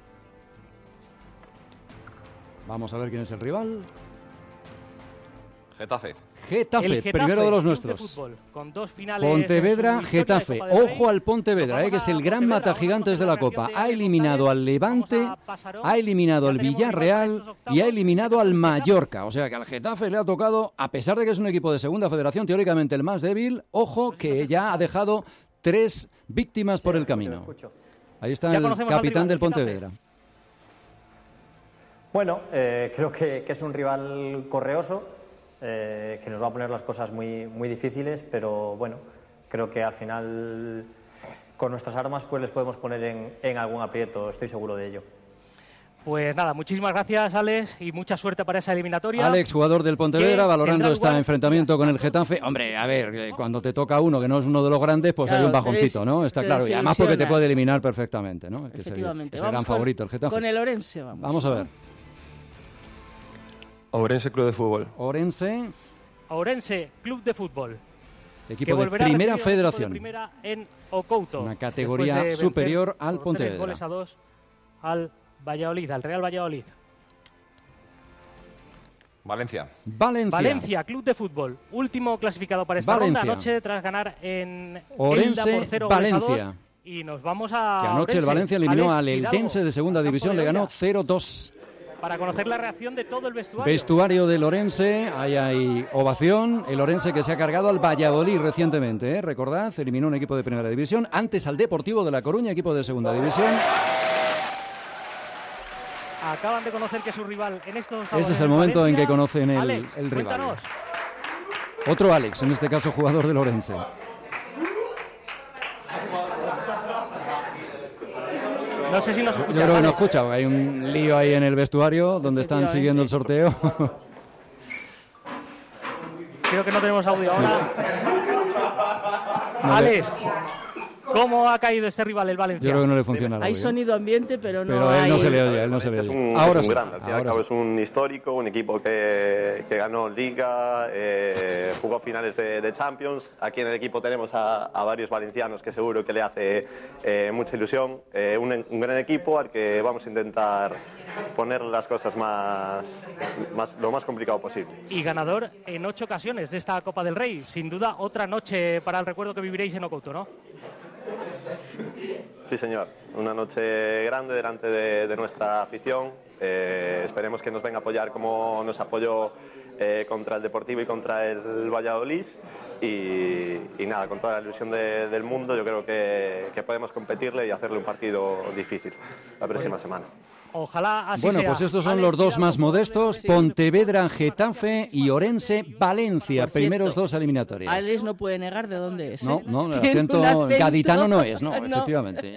Vamos a ver quién es el rival. Getafe. Getafe, El Getafe, primero de los Club nuestros. fútbol, con dos finales Pontevedra, en su historia de Getafe. Copa del Rey. Ojo al Pontevedra, eh, que es el gran matagigantes de la Copa. Ha eliminado al Levante, ha eliminado al Villarreal y ha eliminado al Mallorca. O sea que al Getafe le ha tocado, a pesar de que es un equipo de segunda federación, teóricamente el más débil, ojo que ya ha dejado tres víctimas por el camino. Ahí está Ya el conocemos al capitán rival, del el Getafe. Pontevedra. Bueno, eh, creo que, que es un rival correoso, eh, que nos va a poner las cosas muy, muy difíciles, pero bueno, creo que al final con nuestras armas pues les podemos poner en, en algún aprieto, estoy seguro de ello. Pues nada, muchísimas gracias, Alex, y mucha suerte para esa eliminatoria. Alex, jugador del Pontevedra, valorando este lugar... enfrentamiento con el Getafe. Hombre, a ver, cuando te toca uno que no es uno de los grandes, pues claro, hay un bajoncito, ¿no? Está claro, y además porque te puede eliminar perfectamente, ¿no? Que Efectivamente. Es el gran con, favorito, el Getafe. Con el Orense, vamos. Vamos a ver. Ourense Club de Fútbol. Ourense. Ourense Club de Fútbol. Equipo de Primera Federación. De primera en Ocouto. Una categoría de superior al Pontevedra. Tres goles a dos al Valladolid, al Real Valladolid. Valencia. Valencia. Valencia, Club de Fútbol. Último clasificado para esta Valencia. ronda anoche tras ganar en Orense, Elda por cero Valencia. goles a dos. Y nos vamos a Que anoche Orense. el Valencia eliminó Alex al Eldense Fidalgo, de segunda división, le ganó cero dos. para conocer la reacción de todo el vestuario. Vestuario del Orense, ahí hay ovación. El Orense que se ha cargado al Valladolid recientemente, ¿eh? Recordad, eliminó un equipo de primera división, antes al Deportivo de La Coruña, equipo de segunda división. Acaban de conocer que su rival en estos Ese es el momento Valencia. en que conocen el, Alex, el rival. cuéntanos. Otro Alex, en este caso jugador del Orense. No sé si nos escucha. Yo creo que no Alex. escucha, hay un lío ahí en el vestuario donde están siguiendo el sorteo. Creo que no tenemos audio ahora. No Alex, ¿cómo ha caído este rival, el Valencia? Yo creo que no le funciona el Hay audio. sonido ambiente, pero no Pero a él hay... no se le oye, a él no se le Es oye. un, Ahora es un sí, grande, al fin y al ahora cabo sí. es un histórico, un equipo que, que ganó Liga, eh, jugó finales de, de Champions. Aquí en el equipo tenemos a, a varios valencianos que seguro que le hace eh, mucha ilusión. Eh, un, un gran equipo al que vamos a intentar poner las cosas más, más, lo más complicado posible. Y ganador en ocho ocasiones de esta Copa del Rey. Sin duda, otra noche para el recuerdo que viviréis en Ocouto, ¿no? Sí, señor. Una noche grande delante de, de nuestra afición. Eh, esperemos que nos venga a apoyar como nos apoyó eh, contra el Deportivo y contra el Valladolid. Y, y nada, con toda la ilusión de, del mundo, yo creo que, que podemos competirle y hacerle un partido difícil la próxima semana. Ojalá así Bueno, sea. pues estos son Alex, los dos Fidalgo, más modestos, Pontevedra, Getafe y Orense, Valencia, Por cierto, primeros dos eliminatorias. Alex no puede negar de dónde es. No, ¿eh? no, el Tiene acento, un acento- gaditano no es, no, No. efectivamente.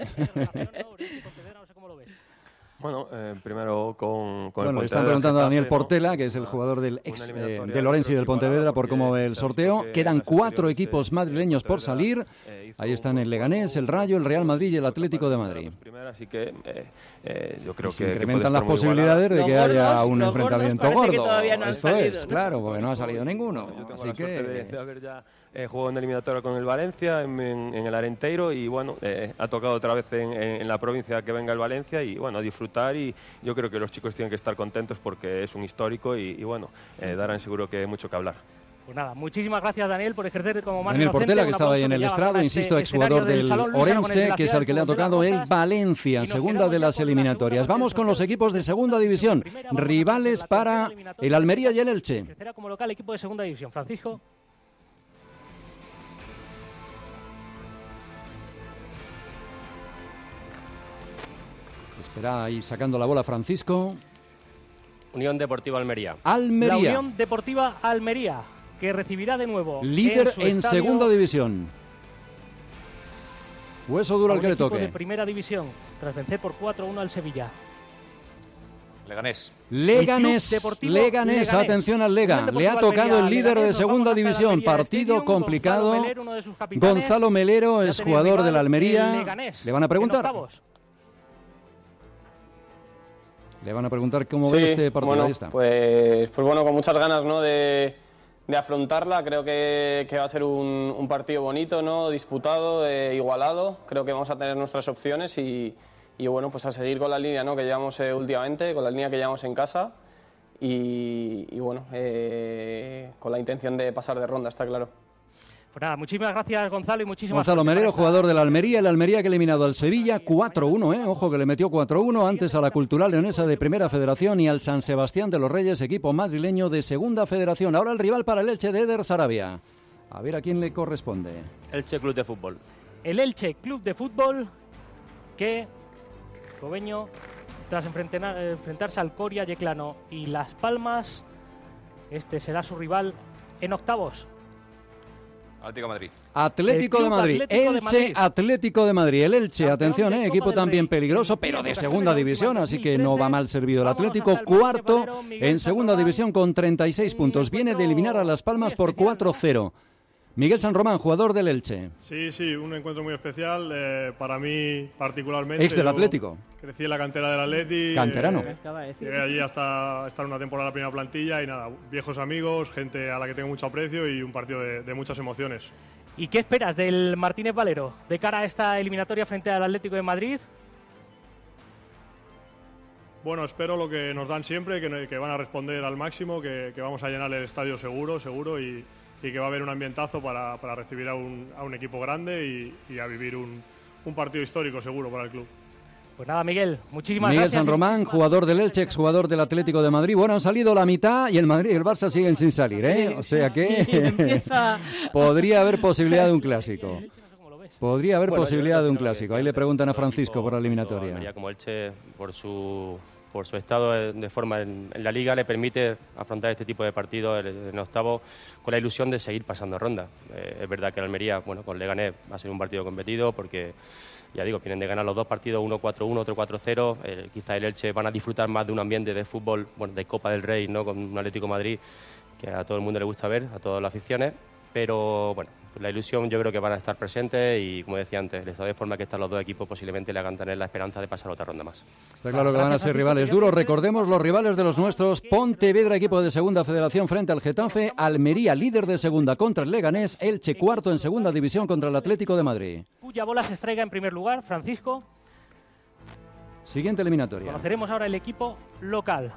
Bueno, eh, primero con, con Bueno, el le están Pontevedra, preguntando a Daniel Getafe, ¿no? Portela, que es el jugador del ex eh, eliminatoria del Orense y del Pontevedra, por cómo ve el se ha visto sorteo. que Quedan las cuatro anteriores, equipos eh, madrileños por Pontevedra, salir. eh, hizo Ahí están un el Leganés, el Rayo, el Real Madrid y el Atlético de Madrid. Primera, así que eh, eh, yo creo Se que, que puede incrementan estar las muy posibilidades de igualada. que haya gordos- un los enfrentamiento gordos parece que gordo. todavía no han Eso salido, es, ¿no? claro, porque no ha salido ninguno. Yo tengo Así la suerte de, que de haber ya eh, jugado en eliminatoria con el Valencia, en, en- en el Arenteiro, y bueno, eh, ha tocado otra vez en, en- en la provincia que venga el Valencia, y bueno, a disfrutar, y yo creo que los chicos tienen que estar contentos porque es un histórico y, y bueno, eh, darán seguro que mucho que hablar. Pues nada, muchísimas gracias, Daniel, por ejercer como mano Daniel inocente. Portela, que Un estaba ahí en aplauso el que ya estrado, para insisto, este exjugador escenario del Salón Luis Aragonés de Orense, la que es ciudad al que le ha de Fútbol de tocado las el Rozas. Valencia, nos segunda quedamos de ya las con la eliminatorias. segunda Vamos con los equipos de segunda división, rivales para el Almería y el Elche. Será como local equipo de segunda división. Francisco. Espera ahí sacando la bola Francisco. Unión Deportiva Almería. Almería. La Unión Deportiva Almería, que recibirá de nuevo Líder en, su en estadio segunda división. Hueso duro a al un que le equipo toque. de primera división, tras vencer por cuatro a uno al Sevilla. Leganés. Leganés, El Club Deportivo Leganés, Leganés. atención al Lega. Unión Le ha Deportiva tocado el Almería, líder de Leganés. Nos segunda vamos hasta el división. Almería Partido Stadium. complicado. Gonzalo Melero, uno de sus capitanes. Gonzalo Melero Ya es tenéis jugador rival, del Almería. el Leganés, Le van a en preguntar. octavos. Le van a preguntar cómo Sí, ve este partido. bueno, Ahí está. Pues, pues bueno, con muchas ganas, ¿no? de, de afrontarla. Creo que, que va a ser un, un partido bonito, ¿no? Disputado, eh, igualado. Creo que vamos a tener nuestras opciones y, y bueno, pues a seguir con la línea, ¿no? que llevamos eh, últimamente, con la línea que llevamos en casa y, y bueno, eh, con la intención de pasar de ronda, está claro. Pues nada, muchísimas gracias, Gonzalo, y muchísimas Gonzalo suerte Melero, para jugador del Almería. El Almería que ha eliminado al Sevilla cuatro uno, ¿eh? Ojo que le metió cuatro uno antes a la Cultural Leonesa de Primera Federación y al San Sebastián de los Reyes, equipo madrileño de Segunda Federación. Ahora el rival para el Elche de Eder Sarabia. A ver a quién le corresponde. Elche Club de Fútbol. el Elche Club de Fútbol, que Cobeño tras enfrentar, enfrentarse al Coria, Yeclano y Las Palmas. Este será su rival en octavos. Atlético de Madrid. Atlético de Madrid. Atlético de Elche, Madrid. Atlético de Madrid. El Elche, atención, eh, equipo del también Rey. peligroso, pero de segunda división, así que no va mal servido el Atlético. Cuarto en segunda división con treinta y seis puntos. Viene de eliminar a Las Palmas por cuatro cero. Miguel San Román, jugador del Elche. Sí, sí, un encuentro muy especial eh, para mí particularmente. Ex del Yo Atlético. Crecí en la cantera del Atleti. Canterano. Eh, llegué allí hasta estar una temporada en la primera plantilla y nada, viejos amigos, gente a la que tengo mucho aprecio y un partido de, de muchas emociones. ¿Y qué esperas del Martínez Valero de cara a esta eliminatoria frente al Atlético de Madrid? Bueno, espero lo que nos dan siempre, que, que van a responder al máximo, que, que vamos a llenar el estadio seguro, seguro y... y que va a haber un ambientazo para, para recibir a un, a un equipo grande y, y a vivir un, un partido histórico seguro para el club. Pues nada, Miguel, muchísimas Miguel gracias. San Román, jugador del Elche, exjugador del Atlético de Madrid. Bueno, han salido la mitad y el Madrid y el Barça siguen sin salir, ¿eh? O sea que Sí, empieza. podría haber posibilidad de un clásico. Podría haber Bueno, posibilidad yo de un creo que clásico. sí, Ahí le preguntan a todo Francisco equipo, por la tanto eliminatoria. Almería como Elche, por su, por su estado de, de forma en, en la Liga, le permite afrontar este tipo de partidos en, en octavo con la ilusión de seguir pasando ronda. Eh, es verdad que el Almería, bueno, con Leganés va a ser un partido competido porque, ya digo, vienen de ganar los dos partidos, uno cuatro uno, otro cuatro cero. Eh, quizá el Elche van a disfrutar más de un ambiente de fútbol, bueno, de Copa del Rey, ¿no? Con un Atlético de Madrid que a todo el mundo le gusta ver, a todas las aficiones. Pero bueno, la ilusión yo creo que van a estar presentes y, como decía antes, el estado de forma que están los dos equipos posiblemente le hagan tener la esperanza de pasar otra ronda más. Está claro que van a ser rivales duros. Recordemos los rivales de los nuestros. Pontevedra, equipo de segunda federación frente al Getafe. Almería, líder de segunda contra el Leganés. Elche, cuarto en segunda división contra el Atlético de Madrid. Cuya bola se extraiga en primer lugar, Francisco. Siguiente eliminatoria. Conoceremos ahora el equipo local.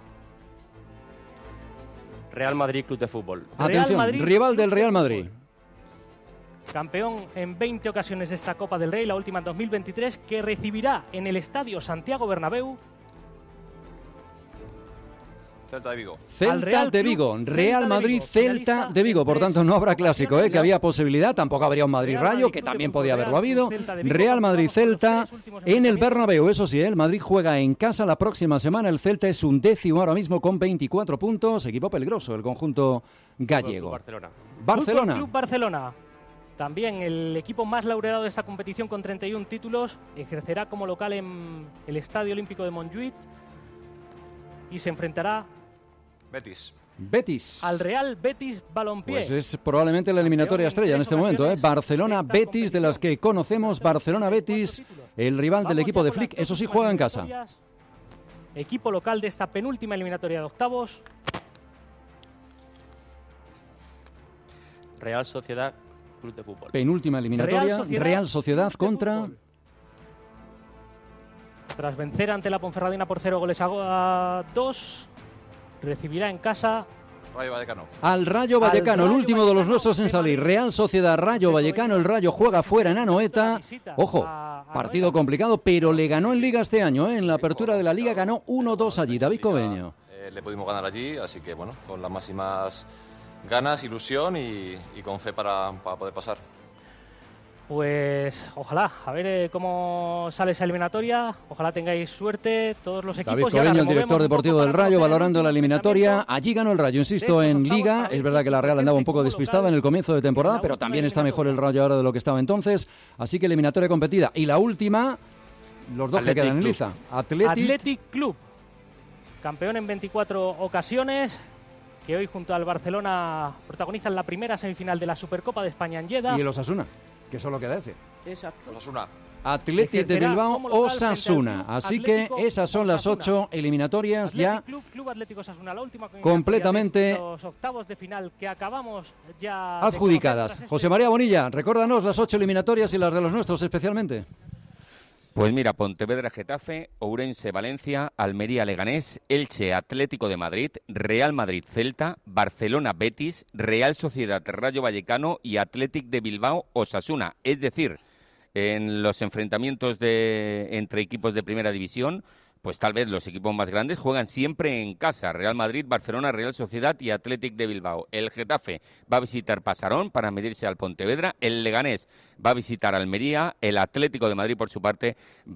Real Madrid Club de Fútbol. Atención, Madrid, rival del Real Madrid. Campeón en veinte ocasiones de esta Copa del Rey, la última en dos mil veintitrés, que recibirá en el Estadio Santiago Bernabéu Celta de Vigo. Celta de Vigo, Real Madrid, Celta de Vigo. Por tanto, no habrá clásico, ¿eh? Que había posibilidad. Tampoco habría un Madrid-Rayo, que también podía haberlo habido. Real Madrid-Celta en el Bernabéu. Eso sí, ¿eh? El Madrid juega en casa la próxima semana. El Celta es un décimo ahora mismo con veinticuatro puntos. Equipo peligroso, el conjunto gallego. Barcelona. Barcelona. Club Barcelona. También el equipo más laureado de esta competición con treinta y uno títulos. Ejercerá como local en el Estadio Olímpico de Montjuïc y se enfrentará Betis. Betis. al Real Betis Balompié. Pues es probablemente la eliminatoria estrella en este momento, ¿eh? Barcelona-Betis, de las que conocemos. Barcelona-Betis, el rival del equipo de Flick. Eso sí, juega en casa. Equipo local de esta penúltima eliminatoria de octavos. Real Sociedad Club de Fútbol. Penúltima eliminatoria. Real Sociedad, Real Sociedad contra... Tras vencer ante la Ponferradina por cero goles a dos, recibirá en casa Rayo Vallecano. Al Rayo Vallecano, Al el Rayo último de los nuestros en salir. Real Sociedad, Rayo Vallecano. El Rayo juega fuera en Anoeta. Ojo, partido complicado, pero le ganó en Liga este año, ¿eh? En la apertura de la Liga ganó uno dos allí. David Cobeño. Eh, le pudimos ganar allí, así que bueno, con las máximas ganas, ilusión y, y con fe para, para poder pasar. Pues ojalá, a ver eh, cómo sale esa eliminatoria. Ojalá tengáis suerte todos los equipos. David Y ahora Cobeño, el removemos director un deportivo poco del para Rayo, conocer valorando el la eliminatoria. Allí ganó el Rayo, insisto, en Liga. Es verdad que la Real andaba un poco despistada en el comienzo de temporada, pero también está mejor el Rayo ahora de lo que estaba entonces. Así que eliminatoria competida. Y la última, los dos que Athletic quedan en Club. liza. Athletic. Athletic Club, campeón en veinticuatro ocasiones, que hoy junto al Barcelona protagonizan la primera semifinal de la Supercopa de España en Lleida. Y el Osasuna, que solo queda ese. Exacto. Osasuna. Athletic de Ejercerá Bilbao, como local Osasuna. frente al Club Así que Atlético esas son las Osasuna. ocho eliminatorias Athletic ya Club, Club Atlético Osasuna, la última completamente de los octavos de final que acabamos ya de adjudicadas. conocer tras José María Bonilla, recuérdanos las ocho eliminatorias y las de los nuestros especialmente. Pues mira, Pontevedra Getafe, Ourense Valencia, Almería Leganés, Elche Atlético de Madrid, Real Madrid Celta, Barcelona Betis, Real Sociedad Rayo Vallecano y Athletic de Bilbao Osasuna. Es decir, en los enfrentamientos de entre equipos de primera división, pues tal vez los equipos más grandes juegan siempre en casa. Real Madrid, Barcelona, Real Sociedad y Athletic de Bilbao. El Getafe va a visitar Pasarón para medirse al Pontevedra. El Leganés va a visitar Almería. El Atlético de Madrid, por su parte,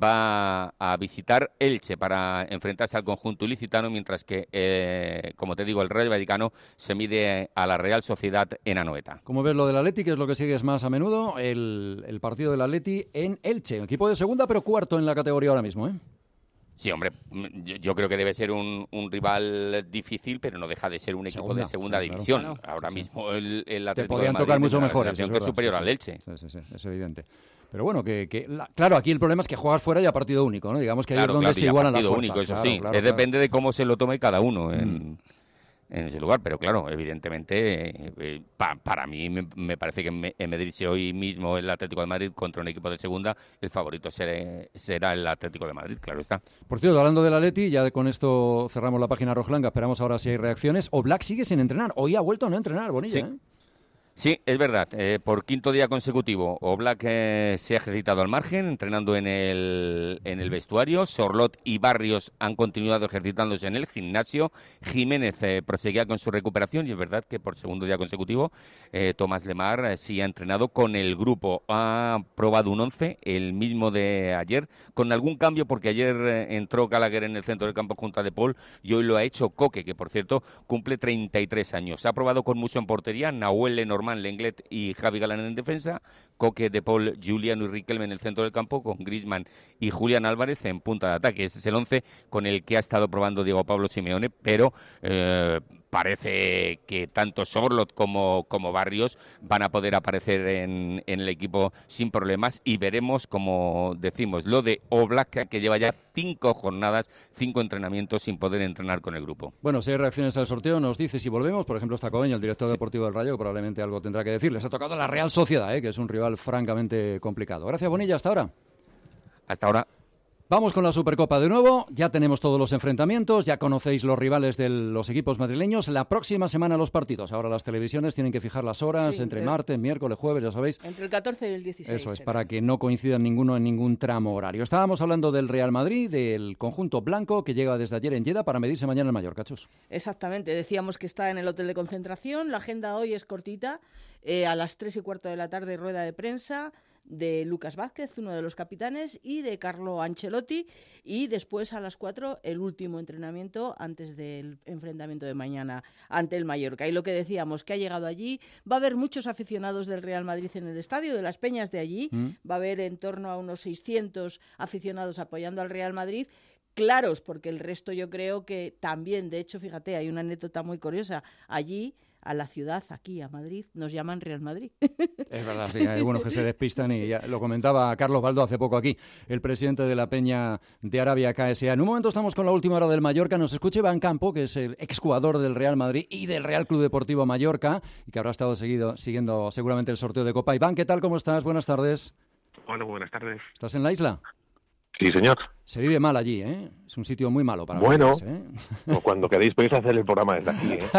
va a visitar Elche para enfrentarse al conjunto ilicitano, mientras que, eh, como te digo, el Rayo Vallecano se mide a la Real Sociedad en Anoeta. ¿Cómo ves lo del Atleti, que es lo que sigues más a menudo? El, el partido del Atleti en Elche, equipo de segunda, pero cuarto en la categoría ahora mismo, ¿eh? Sí, hombre, yo, yo creo que debe ser un, un rival difícil, pero no deja de ser un equipo segunda, de segunda sí, división. Claro. Ahora sí, mismo el, el Atlético de Madrid tocar mucho mejores, es, que es superior sí, al Elche. Sí, sí, sí, es evidente. Pero bueno, que, que la, claro, aquí el problema es que juegas fuera y a partido único, ¿no? Digamos que ahí claro, es donde claro, se igualan las fuerzas. Único, eso claro, sí, claro, es, claro. Depende de cómo se lo tome cada uno en, mm. en ese lugar. Pero claro, evidentemente, eh, eh, pa, para mí me, me parece que me, en medirse hoy mismo el Atlético de Madrid contra un equipo de segunda, el favorito será, será el Atlético de Madrid, claro está. Por cierto, hablando del Atleti, ya con esto cerramos la página rojiblanca, esperamos ahora si hay reacciones. Oblak sigue sin entrenar, hoy ha vuelto a no entrenar, Bonilla, sí. ¿eh? Sí, es verdad. Eh, por quinto día consecutivo, Oblak eh, se ha ejercitado al margen, entrenando en el, en el vestuario. Sorlot y Barrios han continuado ejercitándose en el gimnasio. Jiménez eh, proseguía con su recuperación y es verdad que por segundo día consecutivo eh, Tomás Lemar eh, sí ha entrenado con el grupo. Ha probado un once, el mismo de ayer, con algún cambio porque ayer eh, entró Gallagher en el centro del campo junto a De Paul y hoy lo ha hecho Coque, que por cierto cumple treinta y tres años. Ha probado con mucho en portería, Nahuel Lenormand, Lenglet y Javi Galán en defensa, Coque, De Paul, Juliano y Riquelme en el centro del campo, con Griezmann y Julián Álvarez en punta de ataque. Ese es el once con el que ha estado probando Diego Pablo Simeone, pero eh, parece que tanto Sorlot como, como Barrios van a poder aparecer en, en el equipo sin problemas y veremos, como decimos, lo de Oblak, que lleva ya cinco jornadas, cinco entrenamientos sin poder entrenar con el grupo. Bueno, si hay reacciones al sorteo, nos dice si volvemos. Por ejemplo, está Cobeño, el director sí. deportivo del Rayo, que probablemente algo tendrá que decir. Les ha tocado la Real Sociedad, ¿eh? Que es un rival francamente complicado. Gracias, Bonilla, hasta ahora. Hasta ahora. Vamos con la Supercopa de nuevo, ya tenemos todos los enfrentamientos, ya conocéis los rivales de los equipos madrileños. La próxima semana los partidos. Ahora las televisiones tienen que fijar las horas sí, entre de... martes, miércoles, jueves, ya sabéis. Entre el catorce y el dieciséis. Eso es, será. para que no coincidan ninguno en ningún tramo horario. Estábamos hablando del Real Madrid, del conjunto blanco que llega desde ayer en Lleida para medirse mañana en Mallorca, Chus. Exactamente, decíamos que está en el hotel de concentración. La agenda hoy es cortita, eh, a las tres y cuarto de la tarde rueda de prensa de Lucas Vázquez, uno de los capitanes, y de Carlo Ancelotti, y después a las cuatro el último entrenamiento antes del enfrentamiento de mañana ante el Mallorca. Y lo que decíamos, que ha llegado allí, va a haber muchos aficionados del Real Madrid en el estadio, de las peñas de allí, mm. va a haber en torno a unos seiscientos aficionados apoyando al Real Madrid, claros, porque el resto yo creo que también, de hecho, fíjate, hay una anécdota muy curiosa, allí a la ciudad, aquí a Madrid, nos llaman Real Madrid. Es verdad, sí, hay algunos que se despistan y ya lo comentaba Carlos Baldo hace poco aquí, el presidente de la Peña de Arabia K S A. En un momento estamos con la última hora del Mallorca, nos escucha Iván Campo, que es el exjugador del Real Madrid y del Real Club Deportivo Mallorca, y que habrá estado seguido, siguiendo seguramente el sorteo de Copa. Iván, ¿qué tal? ¿Cómo estás? Buenas tardes. Hola, buenas tardes. ¿Estás en la isla? Sí, señor. Se vive mal allí, ¿eh? Es un sitio muy malo para Bueno, verse, ¿eh? Pues cuando queréis podéis hacer el programa desde aquí, ¿eh?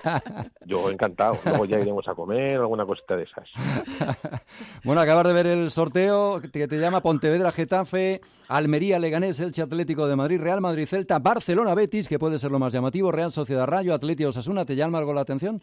Yo encantado. Luego ya iremos a comer o alguna cosita de esas. Bueno, acabas de ver el sorteo que te llama Pontevedra, Getafe, Almería, Leganés, Elche, Atlético de Madrid, Real Madrid, Celta, Barcelona, Betis, que puede ser lo más llamativo, Real Sociedad, Rayo, Atleti, Osasuna. ¿Te llama algo la atención?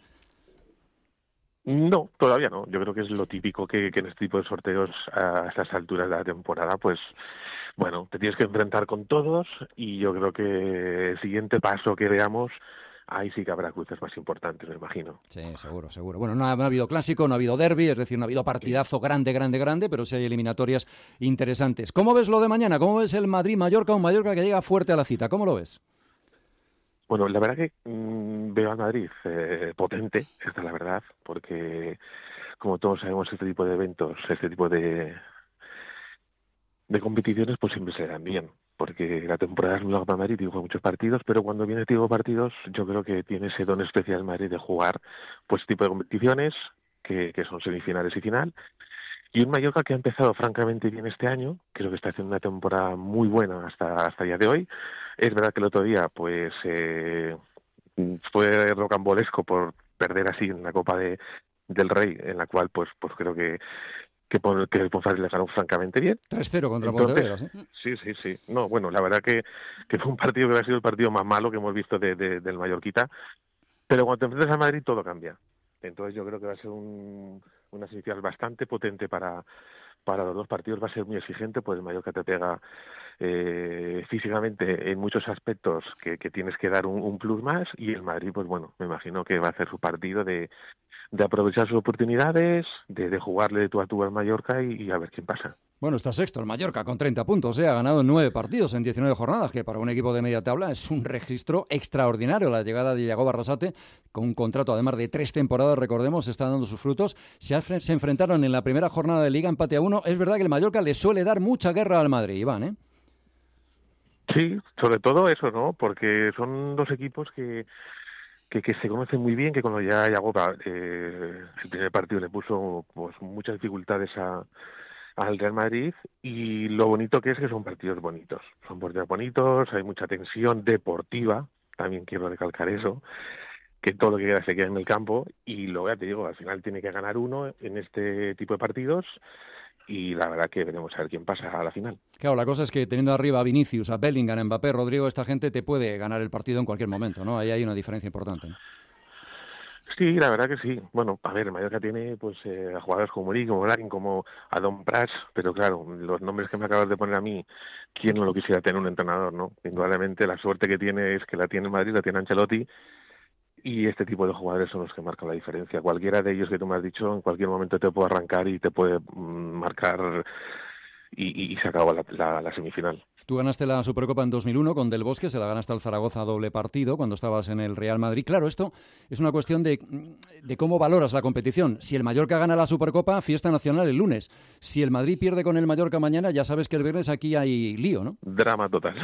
No, todavía no. Yo creo que es lo típico que, que en este tipo de sorteos a estas alturas de la temporada, pues, bueno, te tienes que enfrentar con todos y yo creo que el siguiente paso que veamos, ahí sí que habrá cruces más importantes, me imagino. Sí, seguro, seguro. Bueno, no ha, no ha habido clásico, no ha habido derbi, es decir, no ha habido partidazo grande, grande, grande, pero sí hay eliminatorias interesantes. ¿Cómo ves lo de mañana? ¿Cómo ves el Madrid-Mallorca, un Mallorca que llega fuerte a la cita? ¿Cómo lo ves? Bueno, la verdad que mmm, veo a Madrid eh, potente, esta es la verdad, porque como todos sabemos este tipo de eventos, este tipo de de competiciones pues siempre se dan bien, porque la temporada es muy larga para Madrid y juega muchos partidos, pero cuando viene este tipo de partidos yo creo que tiene ese don especial Madrid de jugar pues este tipo de competiciones que, que son semifinales y final. Y un Mallorca que ha empezado francamente bien este año, creo que está haciendo una temporada muy buena hasta hasta el día de hoy. Es verdad que el otro día pues eh, fue rocambolesco por perder así en la Copa de, del Rey, en la cual pues pues creo que, que, por, que el Ponferrada le ganó francamente bien. tres cero contra Entonces, Pontevedra, ¿sí? Sí, sí, sí. No, bueno, la verdad que, que fue un partido que ha sido el partido más malo que hemos visto de, de, del Mallorquita, pero cuando te enfrentas a Madrid todo cambia. Entonces yo creo que va a ser un, una semifinal bastante potente para, para los dos partidos, va a ser muy exigente, pues el Mallorca te pega eh, físicamente en muchos aspectos que, que tienes que dar un, un plus más, y el Madrid, pues bueno, me imagino que va a hacer su partido de, de aprovechar sus oportunidades, de, de jugarle de tú a tú al Mallorca y, y a ver quién pasa. Bueno, está sexto el Mallorca con treinta puntos, ¿eh? Ha ganado en nueve partidos en diecinueve jornadas, que para un equipo de media tabla es un registro extraordinario. La llegada de Yagoba Arrasate, con un contrato además de tres temporadas, recordemos, está dando sus frutos. Se, se enfrentaron en la primera jornada de Liga, empate a uno. Es verdad que el Mallorca le suele dar mucha guerra al Madrid, Iván, ¿eh? Sí, sobre todo eso, ¿no? Porque son dos equipos que... Que, que se conocen muy bien, que cuando ya Yagoba eh, el primer partido le puso pues muchas dificultades a, al Real Madrid, y lo bonito que es que son partidos bonitos, son partidos bonitos, hay mucha tensión deportiva, también quiero recalcar eso, que todo lo que queda se queda en el campo, y luego ya te digo, al final tiene que ganar uno en este tipo de partidos, y la verdad que veremos a ver quién pasa a la final. Claro, la cosa es que teniendo arriba a Vinicius, a Bellingham, a Mbappé, Rodrigo, esta gente te puede ganar el partido en cualquier momento, ¿no? Ahí hay una diferencia importante, ¿no? Sí, la verdad que sí. Bueno, a ver, Mallorca tiene pues eh, a jugadores como Muri, como Larin, como Adon Prats, pero claro, los nombres que me acabas de poner a mí, ¿quién no lo quisiera tener un entrenador, no? Indudablemente la suerte que tiene es que la tiene Madrid, la tiene Ancelotti, y este tipo de jugadores son los que marcan la diferencia. Cualquiera de ellos que tú me has dicho, en cualquier momento te puede arrancar y te puede mm, marcar, y, y, y se acabó la, la, la semifinal. Tú ganaste la Supercopa en dos mil uno con Del Bosque, se la ganaste al Zaragoza a doble partido cuando estabas en el Real Madrid. Claro, esto es una cuestión de, de cómo valoras la competición. Si el Mallorca gana la Supercopa, fiesta nacional el lunes. Si el Madrid pierde con el Mallorca mañana, ya sabes que el viernes aquí hay lío, ¿no? Drama total.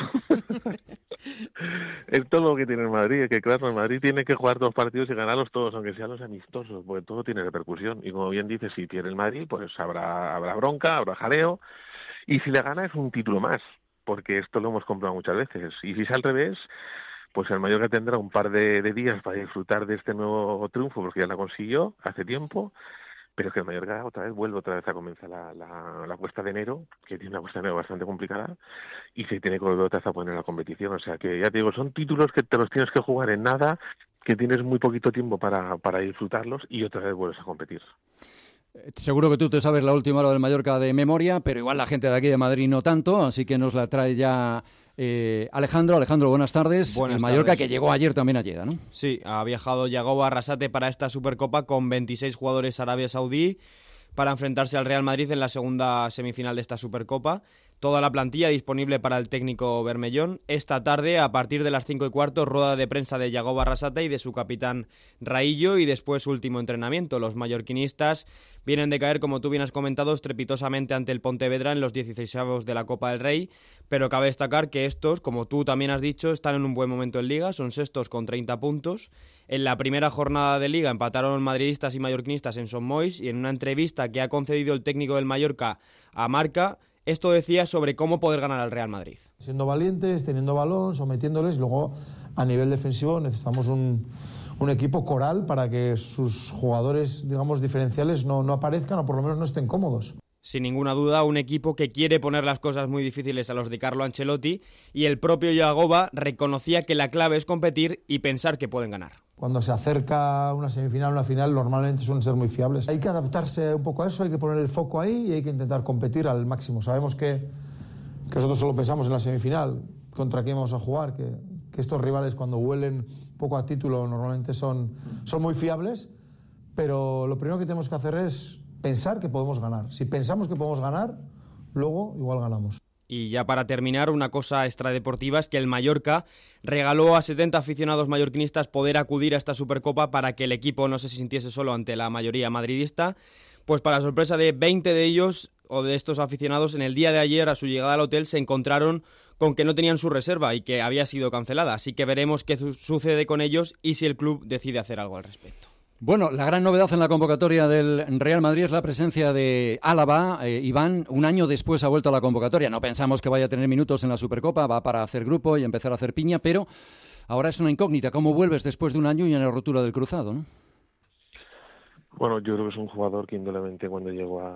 Es todo lo que tiene el Madrid, es que claro, el Madrid tiene que jugar dos partidos y ganarlos todos, aunque sean los amistosos, porque todo tiene repercusión. Y como bien dices, si pierde el Madrid, pues habrá, habrá bronca, habrá jaleo, y si le gana es un título más, porque esto lo hemos comprado muchas veces. Y si es al revés, pues el Mallorca tendrá un par de, de días para disfrutar de este nuevo triunfo, porque ya la consiguió hace tiempo, pero es que el Mallorca otra vez vuelve otra vez a comenzar la, la, la cuesta de enero, que tiene una cuesta de enero bastante complicada, y se tiene que volver otra vez a poner en la competición. O sea que ya te digo, son títulos que te los tienes que jugar en nada, que tienes muy poquito tiempo para, para disfrutarlos, y otra vez vuelves a competir. Seguro que tú te sabes la última hora del Mallorca de memoria, pero igual la gente de aquí de Madrid no tanto, así que nos la trae ya eh, Alejandro. Alejandro, buenas tardes. Buenas el Mallorca tardes. Que llegó ayer también a Lleida, ¿no? Sí, ha viajado Yagoba Arrasate para esta Supercopa con veintiséis jugadores Arabia Saudí para enfrentarse al Real Madrid en la segunda semifinal de esta Supercopa. Toda la plantilla disponible para el técnico Bermellón. Esta tarde, a partir de las cinco y cuarto, rueda de prensa de Yagoba Arrasate y de su capitán Raillo, y después último entrenamiento. Los mallorquinistas vienen de caer, como tú bien has comentado, estrepitosamente ante el Pontevedra en los dieciseisavos de la Copa del Rey, pero cabe destacar que estos, como tú también has dicho, están en un buen momento en Liga, son sextos con treinta puntos. En la primera jornada de Liga empataron madridistas y mallorquinistas en Son Moix, y en una entrevista que ha concedido el técnico del Mallorca a Marca, esto decía sobre cómo poder ganar al Real Madrid. Siendo valientes, teniendo balón, sometiéndoles, y luego a nivel defensivo necesitamos un, un equipo coral para que sus jugadores, digamos, diferenciales no, no aparezcan, o por lo menos no estén cómodos. Sin ninguna duda, un equipo que quiere poner las cosas muy difíciles a los de Carlo Ancelotti, y el propio Yagoba reconocía que la clave es competir y pensar que pueden ganar. Cuando se acerca una semifinal o una final, normalmente suelen ser muy fiables. Hay que adaptarse un poco a eso, hay que poner el foco ahí y hay que intentar competir al máximo. Sabemos que, que nosotros solo pensamos en la semifinal, contra quién vamos a jugar, que, que estos rivales cuando huelen un poco a título normalmente son, son muy fiables, pero lo primero que tenemos que hacer es pensar que podemos ganar. Si pensamos que podemos ganar, luego igual ganamos. Y ya para terminar, una cosa extradeportiva es que el Mallorca regaló a setenta aficionados mallorquinistas poder acudir a esta Supercopa para que el equipo no se sintiese solo ante la mayoría madridista. Pues para sorpresa de veinte de ellos, o de estos aficionados, en el día de ayer a su llegada al hotel se encontraron con que no tenían su reserva y que había sido cancelada. Así que veremos qué su- sucede con ellos y si el club decide hacer algo al respecto. Bueno, la gran novedad en la convocatoria del Real Madrid es la presencia de Álava. Eh, Iván, un año después ha vuelto a la convocatoria. No pensamos que vaya a tener minutos en la Supercopa, va para hacer grupo y empezar a hacer piña, pero ahora es una incógnita. ¿Cómo vuelves después de un año y en la rotura del cruzado, no? Bueno, yo creo que es un jugador que indudablemente cuando llegó a,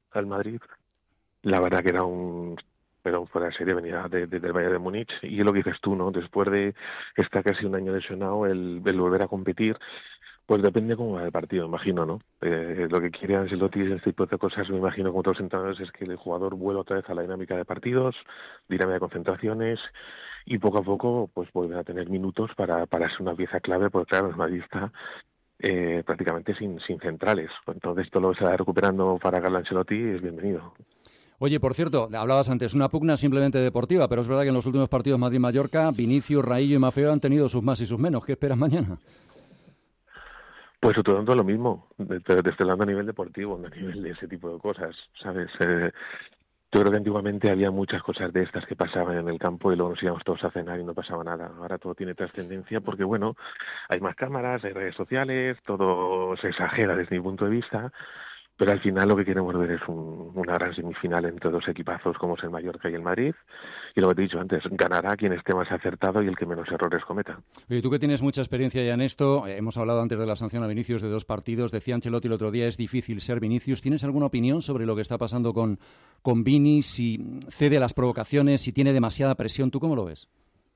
al Madrid. La verdad que era un era un fuera de serie, venía de, de, del Bayern de Múnich, y es lo que dices tú, ¿no? Después de estar casi un año lesionado, el, el volver a competir, pues depende cómo va el partido, imagino, ¿no? Eh, lo que quiere Ancelotti es este tipo de cosas, me imagino, como todos los entrenadores, es que el jugador vuelva otra vez a la dinámica de partidos, dinámica de concentraciones, y poco a poco pues vuelve a tener minutos para, para ser una pieza clave, porque claro, el Madrid está eh, prácticamente sin, sin centrales. Entonces todo lo que se va recuperando para Carlo Ancelotti es bienvenido. Oye, por cierto, hablabas antes, una pugna simplemente deportiva, pero es verdad que en los últimos partidos Madrid-Mallorca, Vinicius, Raillo y Maffeo han tenido sus más y sus menos. ¿Qué esperas mañana? Pues todo lo mismo, desde, desde el lado a nivel deportivo, a nivel de ese tipo de cosas, ¿sabes? Eh, yo creo que antiguamente había muchas cosas de estas que pasaban en el campo y luego nos íbamos todos a cenar y no pasaba nada. Ahora todo tiene trascendencia porque, bueno, hay más cámaras, hay redes sociales, todo se exagera desde mi punto de vista. Pero al final lo que queremos ver es un, una gran semifinal entre dos equipazos como es el Mallorca y el Madrid. Y lo que te he dicho antes, ganará quien esté más acertado y el que menos errores cometa. Oye, tú que tienes mucha experiencia ya en esto, eh, hemos hablado antes de la sanción a Vinicius de dos partidos. Decía Ancelotti el otro día, es difícil ser Vinicius. ¿Tienes alguna opinión sobre lo que está pasando con, con Vini? Si cede a las provocaciones, si tiene demasiada presión, ¿tú cómo lo ves?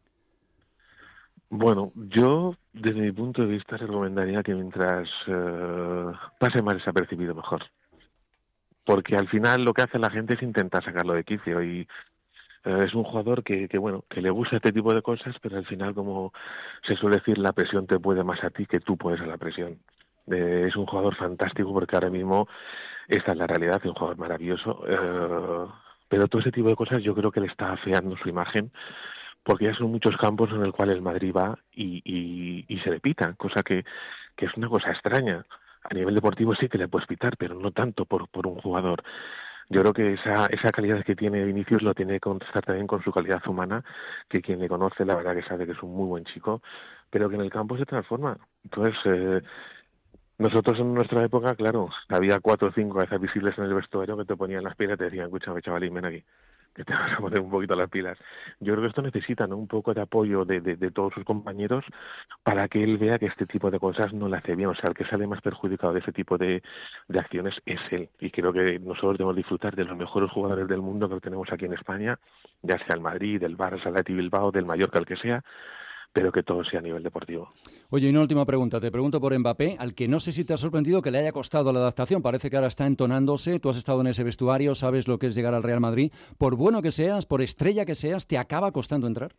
Bueno, yo desde mi punto de vista recomendaría que mientras eh, pase más desapercibido mejor, porque al final lo que hace la gente es intentar sacarlo de quicio y eh, es un jugador que, que bueno que le gusta este tipo de cosas, pero al final, como se suele decir, la presión te puede más a ti que tú puedes a la presión. Eh, es un jugador fantástico porque ahora mismo esta es la realidad, es un jugador maravilloso, eh, pero todo ese tipo de cosas yo creo que le está afeando su imagen, porque ya son muchos campos en el cual el Madrid va y, y, y se le pita, cosa que, que es una cosa extraña. A nivel deportivo sí que le puedes pitar, pero no tanto por, por un jugador. Yo creo que esa, esa calidad que tiene Vinicius lo tiene que contrastar también con su calidad humana, que quien le conoce la verdad que sabe que es un muy buen chico, pero que en el campo se transforma. Entonces, eh, nosotros en nuestra época, claro, había cuatro o cinco cabezas visibles en el vestuario que te ponían las pilas y te decían, escúchame, chavalín, ven aquí, que te vas a poner un poquito las pilas. Yo creo que esto necesita, ¿no?, un poco de apoyo de, de, de todos sus compañeros para que él vea que este tipo de cosas no le hace bien. O sea, el que sale más perjudicado de ese tipo de, de acciones es él. Y creo que nosotros debemos disfrutar de los mejores jugadores del mundo que tenemos aquí en España, ya sea el Madrid, del Barça, el Athletic Bilbao, del Mallorca, el que sea, pero que todo sea a nivel deportivo. Oye, y una última pregunta. Te pregunto por Mbappé, al que no sé si te ha sorprendido que le haya costado la adaptación. Parece que ahora está entonándose. Tú has estado en ese vestuario, sabes lo que es llegar al Real Madrid. Por bueno que seas, por estrella que seas, ¿te acaba costando entrar?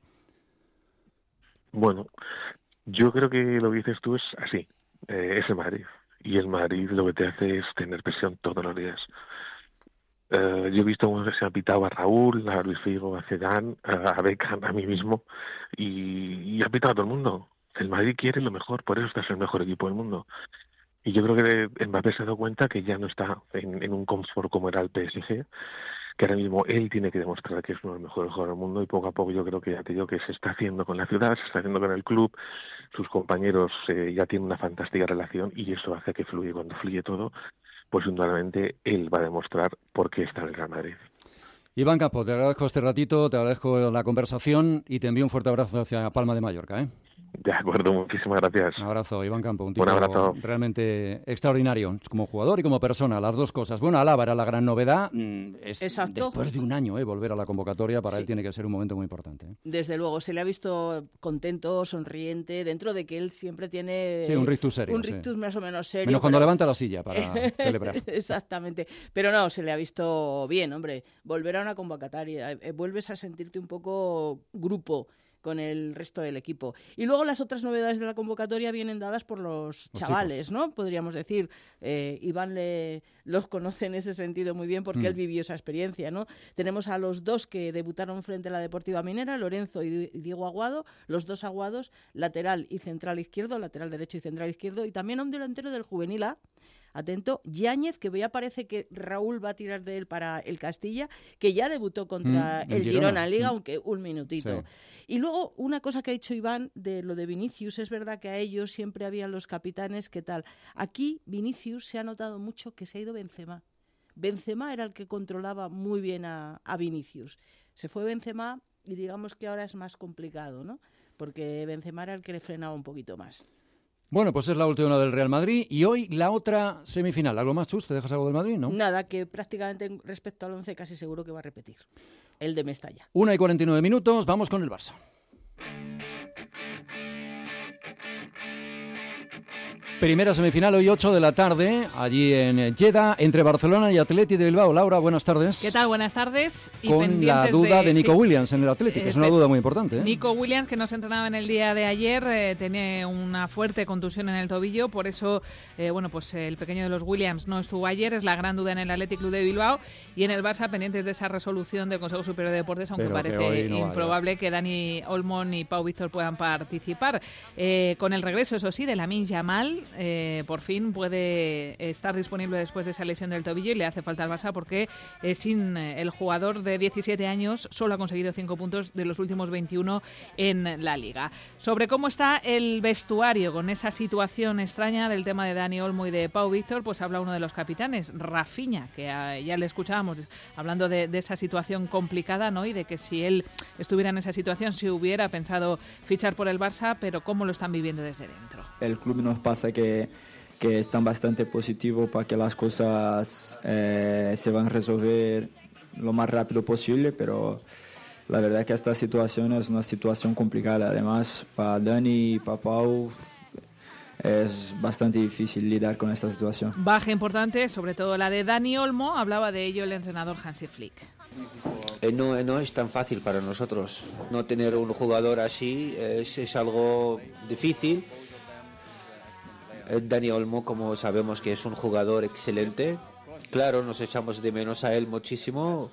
Bueno, yo creo que lo que dices tú es así. Eh, es el Madrid. Y el Madrid lo que te hace es tener presión todos los días. Uh, yo he visto cómo se ha pitado a Raúl, a Luis Figo, a Zidane, a, a Beckham, a mí mismo, y, y ha pitado a todo el mundo. El Madrid quiere lo mejor, por eso está siendo el mejor equipo del mundo. Y yo creo que Mbappé se ha dado cuenta que ya no está en, en un confort como era el P S G, que ahora mismo él tiene que demostrar que es uno de los mejores jugadores del mundo, y poco a poco yo creo que ya te digo que se está haciendo con la ciudad, se está haciendo con el club, sus compañeros eh, ya tienen una fantástica relación, y eso hace que fluye. Cuando fluye todo, pues indudablemente él va a demostrar por qué está en el Real Madrid. Iván Campos, te agradezco este ratito, te agradezco la conversación y te envío un fuerte abrazo hacia Palma de Mallorca, ¿eh? De acuerdo, muchísimas gracias. Un abrazo, Iván Campos, un tipo un abrazo. realmente extraordinario, como jugador y como persona, las dos cosas. Bueno, Alaba era la gran novedad, es Exacto. Después de un año, ¿eh? Volver a la convocatoria, para sí. él tiene que ser un momento muy importante, ¿eh? Desde luego, se le ha visto contento, sonriente, dentro de que él siempre tiene... Sí, un rictus serio. Un rictus sí. más o menos serio. Menos cuando pero... levanta la silla para celebrar. Exactamente. Pero no, se le ha visto bien, hombre. Volver a una convocatoria, vuelves a sentirte un poco grupo con el resto del equipo. Y luego las otras novedades de la convocatoria vienen dadas por los, los chavales, chicos, ¿no? Podríamos decir, eh, Iván le, los conoce en ese sentido muy bien porque mm. él vivió esa experiencia, ¿no? Tenemos a los dos que debutaron frente a la Deportiva Minera, Lorenzo y Diego Aguado, los dos Aguados, lateral y central izquierdo, lateral derecho y central izquierdo, y también a un delantero del Juvenil A, atento, Yáñez, que ya parece que Raúl va a tirar de él para el Castilla, que ya debutó contra mm, el Girona, Girona Liga, mm. aunque un minutito. Sí. Y luego, una cosa que ha dicho Iván de lo de Vinicius, es verdad que a ellos siempre habían los capitanes, ¿qué tal? Aquí Vinicius se ha notado mucho que se ha ido Benzema. Benzema era el que controlaba muy bien a, a Vinicius. Se fue Benzema y digamos que ahora es más complicado, ¿no? Porque Benzema era el que le frenaba un poquito más. Bueno, pues es la última del Real Madrid y hoy la otra semifinal. ¿Algo más, Chus? ¿Te dejas algo del Madrid, no? Nada, que prácticamente respecto al once casi seguro que va a repetir. El de Mestalla. Una y cuarenta y nueve minutos, vamos con el Barça. Primera semifinal hoy ocho de la tarde, allí en Jeddah, entre Barcelona y Atleti de Bilbao. Laura, buenas tardes. ¿Qué tal? Buenas tardes. Y con la duda de, de Nico sí. Williams en el Atleti, que es una duda muy importante. ¿eh? Nico Williams, que no se entrenaba en el día de ayer, eh, tenía una fuerte contusión en el tobillo, por eso, eh, bueno, pues el pequeño de los Williams no estuvo ayer, es la gran duda en el Athletic Club de Bilbao, y en el Barça pendientes de esa resolución del Consejo Superior de Deportes, aunque Pero parece que no improbable vaya. que Dani Olmo y Pau Víctor puedan participar. Eh, con el regreso, eso sí, de Lamine Yamal, eh, por fin puede estar disponible después de esa lesión del tobillo y le hace falta al Barça porque eh, sin eh, el jugador de diecisiete años solo ha conseguido cinco puntos de los últimos veintiuno en la Liga. Sobre cómo está el vestuario con esa situación extraña del tema de Dani Olmo y de Pau Víctor, pues habla uno de los capitanes, Rafinha, que eh, ya le escuchábamos hablando de, de esa situación complicada, ¿no? Y de que si él estuviera en esa situación se hubiera pensado fichar por el Barça, pero cómo lo están viviendo desde dentro. El club nos pasa que que están bastante positivos para que las cosas eh, se van a resolver lo más rápido posible, pero la verdad es que esta situación es una situación complicada. Además, para Dani y para Pau es bastante difícil lidiar con esta situación. Baja importante, sobre todo la de Dani Olmo, hablaba de ello el entrenador Hansi Flick. Eh, no, no es tan fácil para nosotros. No tener un jugador así es, es algo difícil. Dani Olmo, como sabemos que es un jugador excelente, claro, nos echamos de menos a él muchísimo,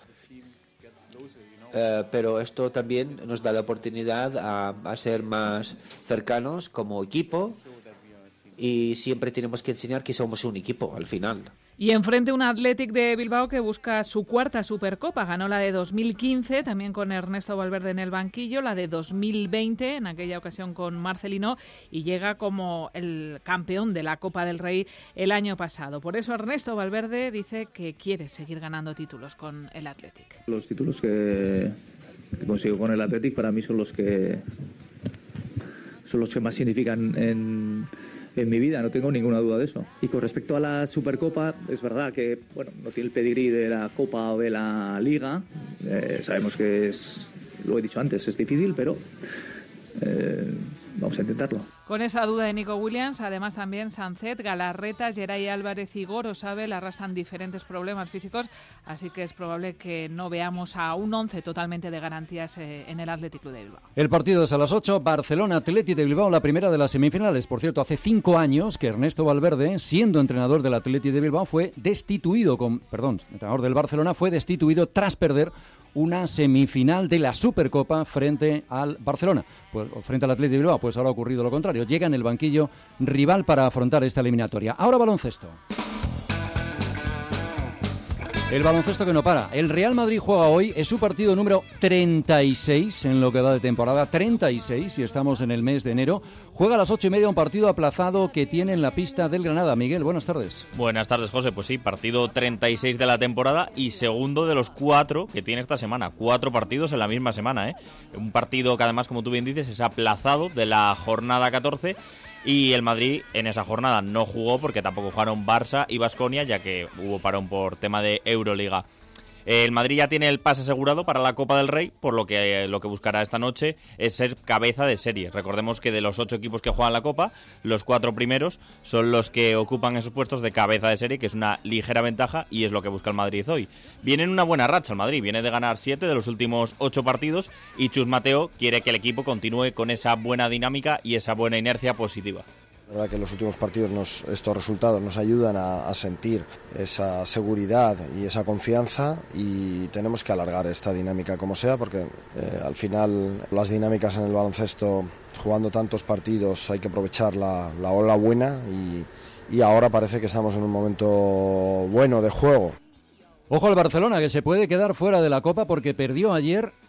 eh, pero esto también nos da la oportunidad a, a ser más cercanos como equipo y siempre tenemos que enseñar que somos un equipo al final. Y enfrente un Athletic de Bilbao que busca su cuarta Supercopa. Ganó la de dos mil quince, también con Ernesto Valverde en el banquillo, la de dos mil veinte, en aquella ocasión con Marcelino, y llega como el campeón de la Copa del Rey el año pasado. Por eso Ernesto Valverde dice que quiere seguir ganando títulos con el Athletic. Los títulos que, que consigo con el Athletic para mí son los que son los que más significan en... en mi vida, no tengo ninguna duda de eso. Y con respecto a la Supercopa, es verdad que bueno, no tiene el pedigrí de la Copa o de la Liga. Eh, sabemos que es, lo he dicho antes, es difícil, pero eh, vamos a intentarlo. Con esa duda de Nico Williams, además también Sancet, Galarreta, Geray Álvarez y Gorosabel arrastran diferentes problemas físicos, así que es probable que no veamos a un once totalmente de garantías eh, en el Athletic Club de Bilbao. El partido es a las ocho, Barcelona-Athletic de Bilbao, la primera de las semifinales. Por cierto, hace cinco años que Ernesto Valverde, siendo entrenador del Athletic de Bilbao, fue destituido, con, perdón, entrenador del Barcelona, fue destituido tras perder una semifinal de la Supercopa frente al Barcelona, pues frente al Athletic de Bilbao. Pues ahora ha ocurrido lo contrario, llega en el banquillo rival para afrontar esta eliminatoria. Ahora baloncesto. El baloncesto que no para. El Real Madrid juega hoy, es su partido número treinta y seis en lo que va de temporada, treinta y seis, y estamos en el mes de enero. Juega a las ocho y media un partido aplazado que tiene en la pista del Granada. Miguel, buenas tardes. Buenas tardes, José. Pues sí, partido treinta y seis de la temporada y segundo de los cuatro que tiene esta semana. Cuatro partidos en la misma semana, ¿eh? Un partido que además, como tú bien dices, es aplazado de la jornada catorce. Y el Madrid en esa jornada no jugó porque tampoco jugaron Barça y Baskonia, ya que hubo parón por tema de Euroliga. El Madrid ya tiene el pase asegurado para la Copa del Rey, por lo que eh, lo que buscará esta noche es ser cabeza de serie. Recordemos que de los ocho equipos que juegan la Copa, los cuatro primeros son los que ocupan esos puestos de cabeza de serie, que es una ligera ventaja y es lo que busca el Madrid hoy. Viene en una buena racha el Madrid, viene de ganar siete de los últimos ocho partidos y Chus Mateo quiere que el equipo continúe con esa buena dinámica y esa buena inercia positiva. La verdad que en los últimos partidos nos, estos resultados nos ayudan a, a sentir esa seguridad y esa confianza y tenemos que alargar esta dinámica como sea porque eh, al final las dinámicas en el baloncesto, jugando tantos partidos, hay que aprovechar la, la ola buena y, y ahora parece que estamos en un momento bueno de juego. Ojo al Barcelona, que se puede quedar fuera de la Copa porque perdió ayer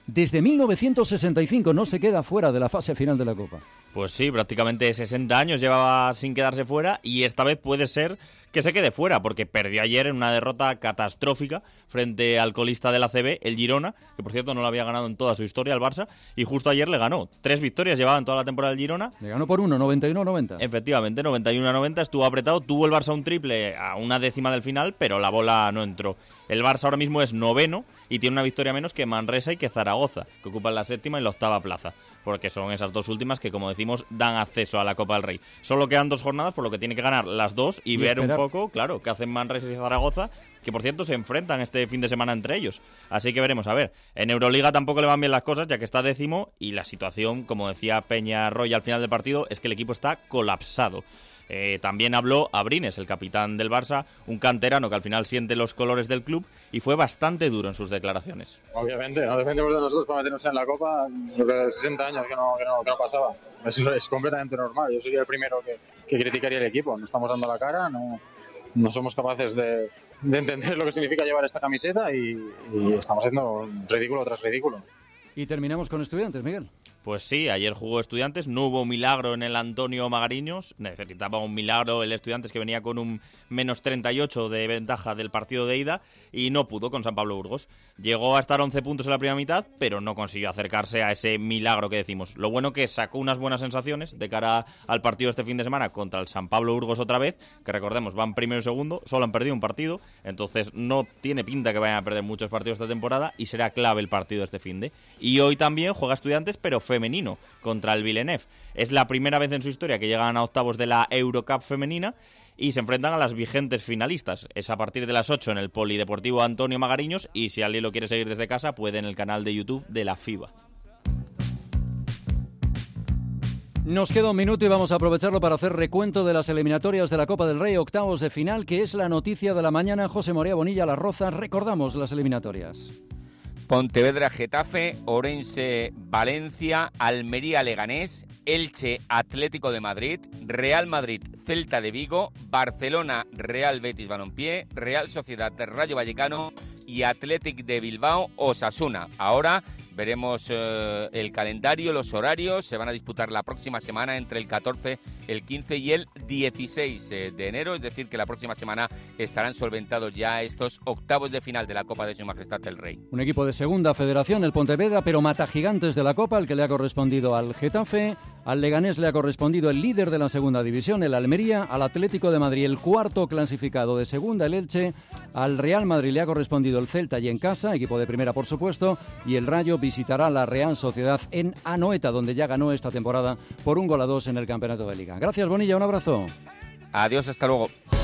desde mil novecientos sesenta y cinco no se queda fuera de la fase final de la Copa. Pues sí, prácticamente sesenta años llevaba sin quedarse fuera y esta vez puede ser que se quede fuera, porque perdió ayer en una derrota catastrófica frente al colista del A C B, el Girona, que por cierto no lo había ganado en toda su historia al Barça, y justo ayer le ganó. Tres victorias llevaba en toda la temporada el Girona. Le ganó por uno, noventa y uno a noventa. Efectivamente, noventa y uno a noventa, estuvo apretado, tuvo el Barça un triple a una décima del final, pero la bola no entró. El Barça ahora mismo es noveno y tiene una victoria menos que Manresa y que Zaragoza, que ocupan la séptima y la octava plaza, porque son esas dos últimas que, como decimos, dan acceso a la Copa del Rey. Solo quedan dos jornadas, por lo que tiene que ganar las dos y, y ver esperar. un poco, claro, qué hacen Manresa y Zaragoza, que por cierto se enfrentan este fin de semana entre ellos. Así que veremos, a ver. En Euroliga tampoco le van bien las cosas, ya que está décimo y la situación, como decía Peña Roy al final del partido, es que el equipo está colapsado. Eh, también habló Abrines, el capitán del Barça, un canterano que al final siente los colores del club y fue bastante duro en sus declaraciones. Obviamente, no dependemos de nosotros para meternos en la Copa, lo que sesenta años que no, que no, que no pasaba. Eso es completamente normal, yo sería el primero que, que criticaría el equipo. No estamos dando la cara, no, no somos capaces de, de entender lo que significa llevar esta camiseta y, y estamos haciendo ridículo tras ridículo. Y terminamos con Estudiantes, Miguel. Pues sí, ayer jugó Estudiantes, no hubo milagro en el Antonio Magariños, necesitaba un milagro el Estudiantes que venía con un menos treinta y ocho de ventaja del partido de ida y no pudo con San Pablo Burgos. Llegó a estar once puntos en la primera mitad, pero no consiguió acercarse a ese milagro que decimos. Lo bueno que sacó unas buenas sensaciones de cara al partido este fin de semana contra el San Pablo Burgos otra vez, que recordemos, van primero y segundo, solo han perdido un partido, entonces no tiene pinta que vayan a perder muchos partidos esta temporada y será clave el partido este fin de. Y hoy también juega Estudiantes, pero femenino, contra el Villeneuve. Es la primera vez en su historia que llegan a octavos de la Eurocup femenina y se enfrentan a las vigentes finalistas. Es a partir de las ocho en el Polideportivo Antonio Magariños y si alguien lo quiere seguir desde casa puede en el canal de YouTube de la FIBA. Nos queda un minuto y vamos a aprovecharlo para hacer recuento de las eliminatorias de la Copa del Rey, octavos de final, que es la noticia de la mañana. José María Bonilla, Las Rozas, recordamos las eliminatorias. Pontevedra Getafe, Orense Valencia, Almería Leganés, Elche Atlético de Madrid, Real Madrid Celta de Vigo, Barcelona Real Betis Balompié, Real Sociedad Rayo Vallecano y Athletic de Bilbao Osasuna. Ahora veremos eh, el calendario, los horarios, se van a disputar la próxima semana entre el catorce, el quince y el dieciséis de enero, es decir que la próxima semana estarán solventados ya estos octavos de final de la Copa de Su Majestad el Rey. Un equipo de segunda federación, el Pontevedra, pero mata gigantes de la Copa, el que le ha correspondido al Getafe. Al Leganés le ha correspondido el líder de la segunda división, el Almería. Al Atlético de Madrid, el cuarto clasificado de segunda, el Elche. Al Real Madrid le ha correspondido el Celta y en casa, equipo de primera por supuesto. Y el Rayo visitará la Real Sociedad en Anoeta, donde ya ganó esta temporada por un gol a dos en el Campeonato de Liga. Gracias, Bonilla, un abrazo. Adiós, hasta luego.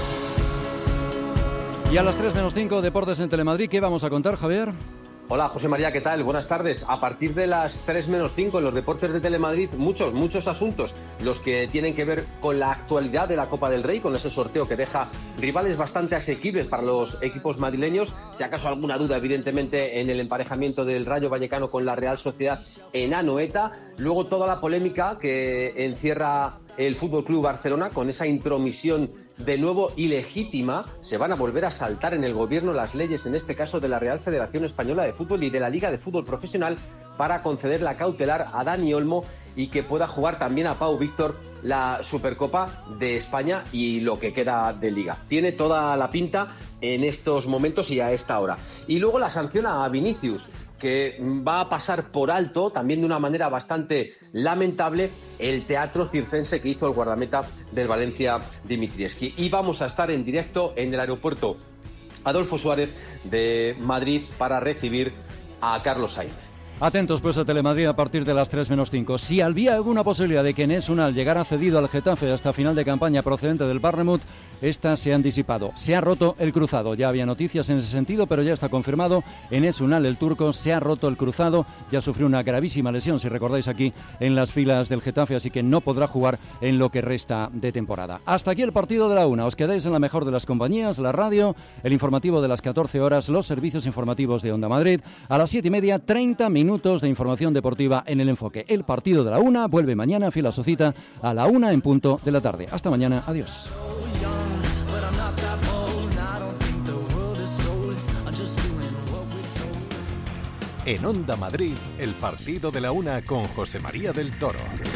Y a las tres menos cinco, Deportes en Telemadrid. ¿Qué vamos a contar, Javier? Hola, José María, ¿qué tal? Buenas tardes. A partir de las tres menos cinco en los Deportes de Telemadrid, muchos, muchos asuntos, los que tienen que ver con la actualidad de la Copa del Rey, con ese sorteo que deja rivales bastante asequibles para los equipos madrileños. Si acaso alguna duda, evidentemente, en el emparejamiento del Rayo Vallecano con la Real Sociedad en Anoeta. Luego toda la polémica que encierra el F C Barcelona con esa intromisión de nuevo ilegítima. Se van a volver a saltar en el gobierno las leyes, en este caso de la Real Federación Española de Fútbol y de la Liga de Fútbol Profesional, para conceder la cautelar a Dani Olmo y que pueda jugar también a Pau Víctor la Supercopa de España y lo que queda de Liga. Tiene toda la pinta en estos momentos y a esta hora. Y luego la sanción a Vinicius, que va a pasar por alto, también de una manera bastante lamentable, el teatro circense que hizo el guardameta del Valencia, Dimitrievski. Y vamos a estar en directo en el aeropuerto Adolfo Suárez de Madrid para recibir a Carlos Sainz. Atentos pues a Telemadrid a partir de las tres menos cinco. Si había alguna posibilidad de que Enes Unal llegara cedido al Getafe hasta final de campaña procedente del Bournemouth, estas se han disipado. Se ha roto el cruzado. Ya había noticias en ese sentido, pero ya está confirmado. Enes Unal, el turco, se ha roto el cruzado. Ya sufrió una gravísima lesión, si recordáis, aquí en las filas del Getafe, así que no podrá jugar en lo que resta de temporada. Hasta aquí el partido de la una. Os quedáis en la mejor de las compañías, la radio, el informativo de las catorce horas, los servicios informativos de Onda Madrid. A las siete y media, treinta minutos de información deportiva en El Enfoque. El partido de la una vuelve mañana, fiel a su cita, a la una en punto de la tarde. Hasta mañana. Adiós. En Onda Madrid, el partido de la una con José María del Toro.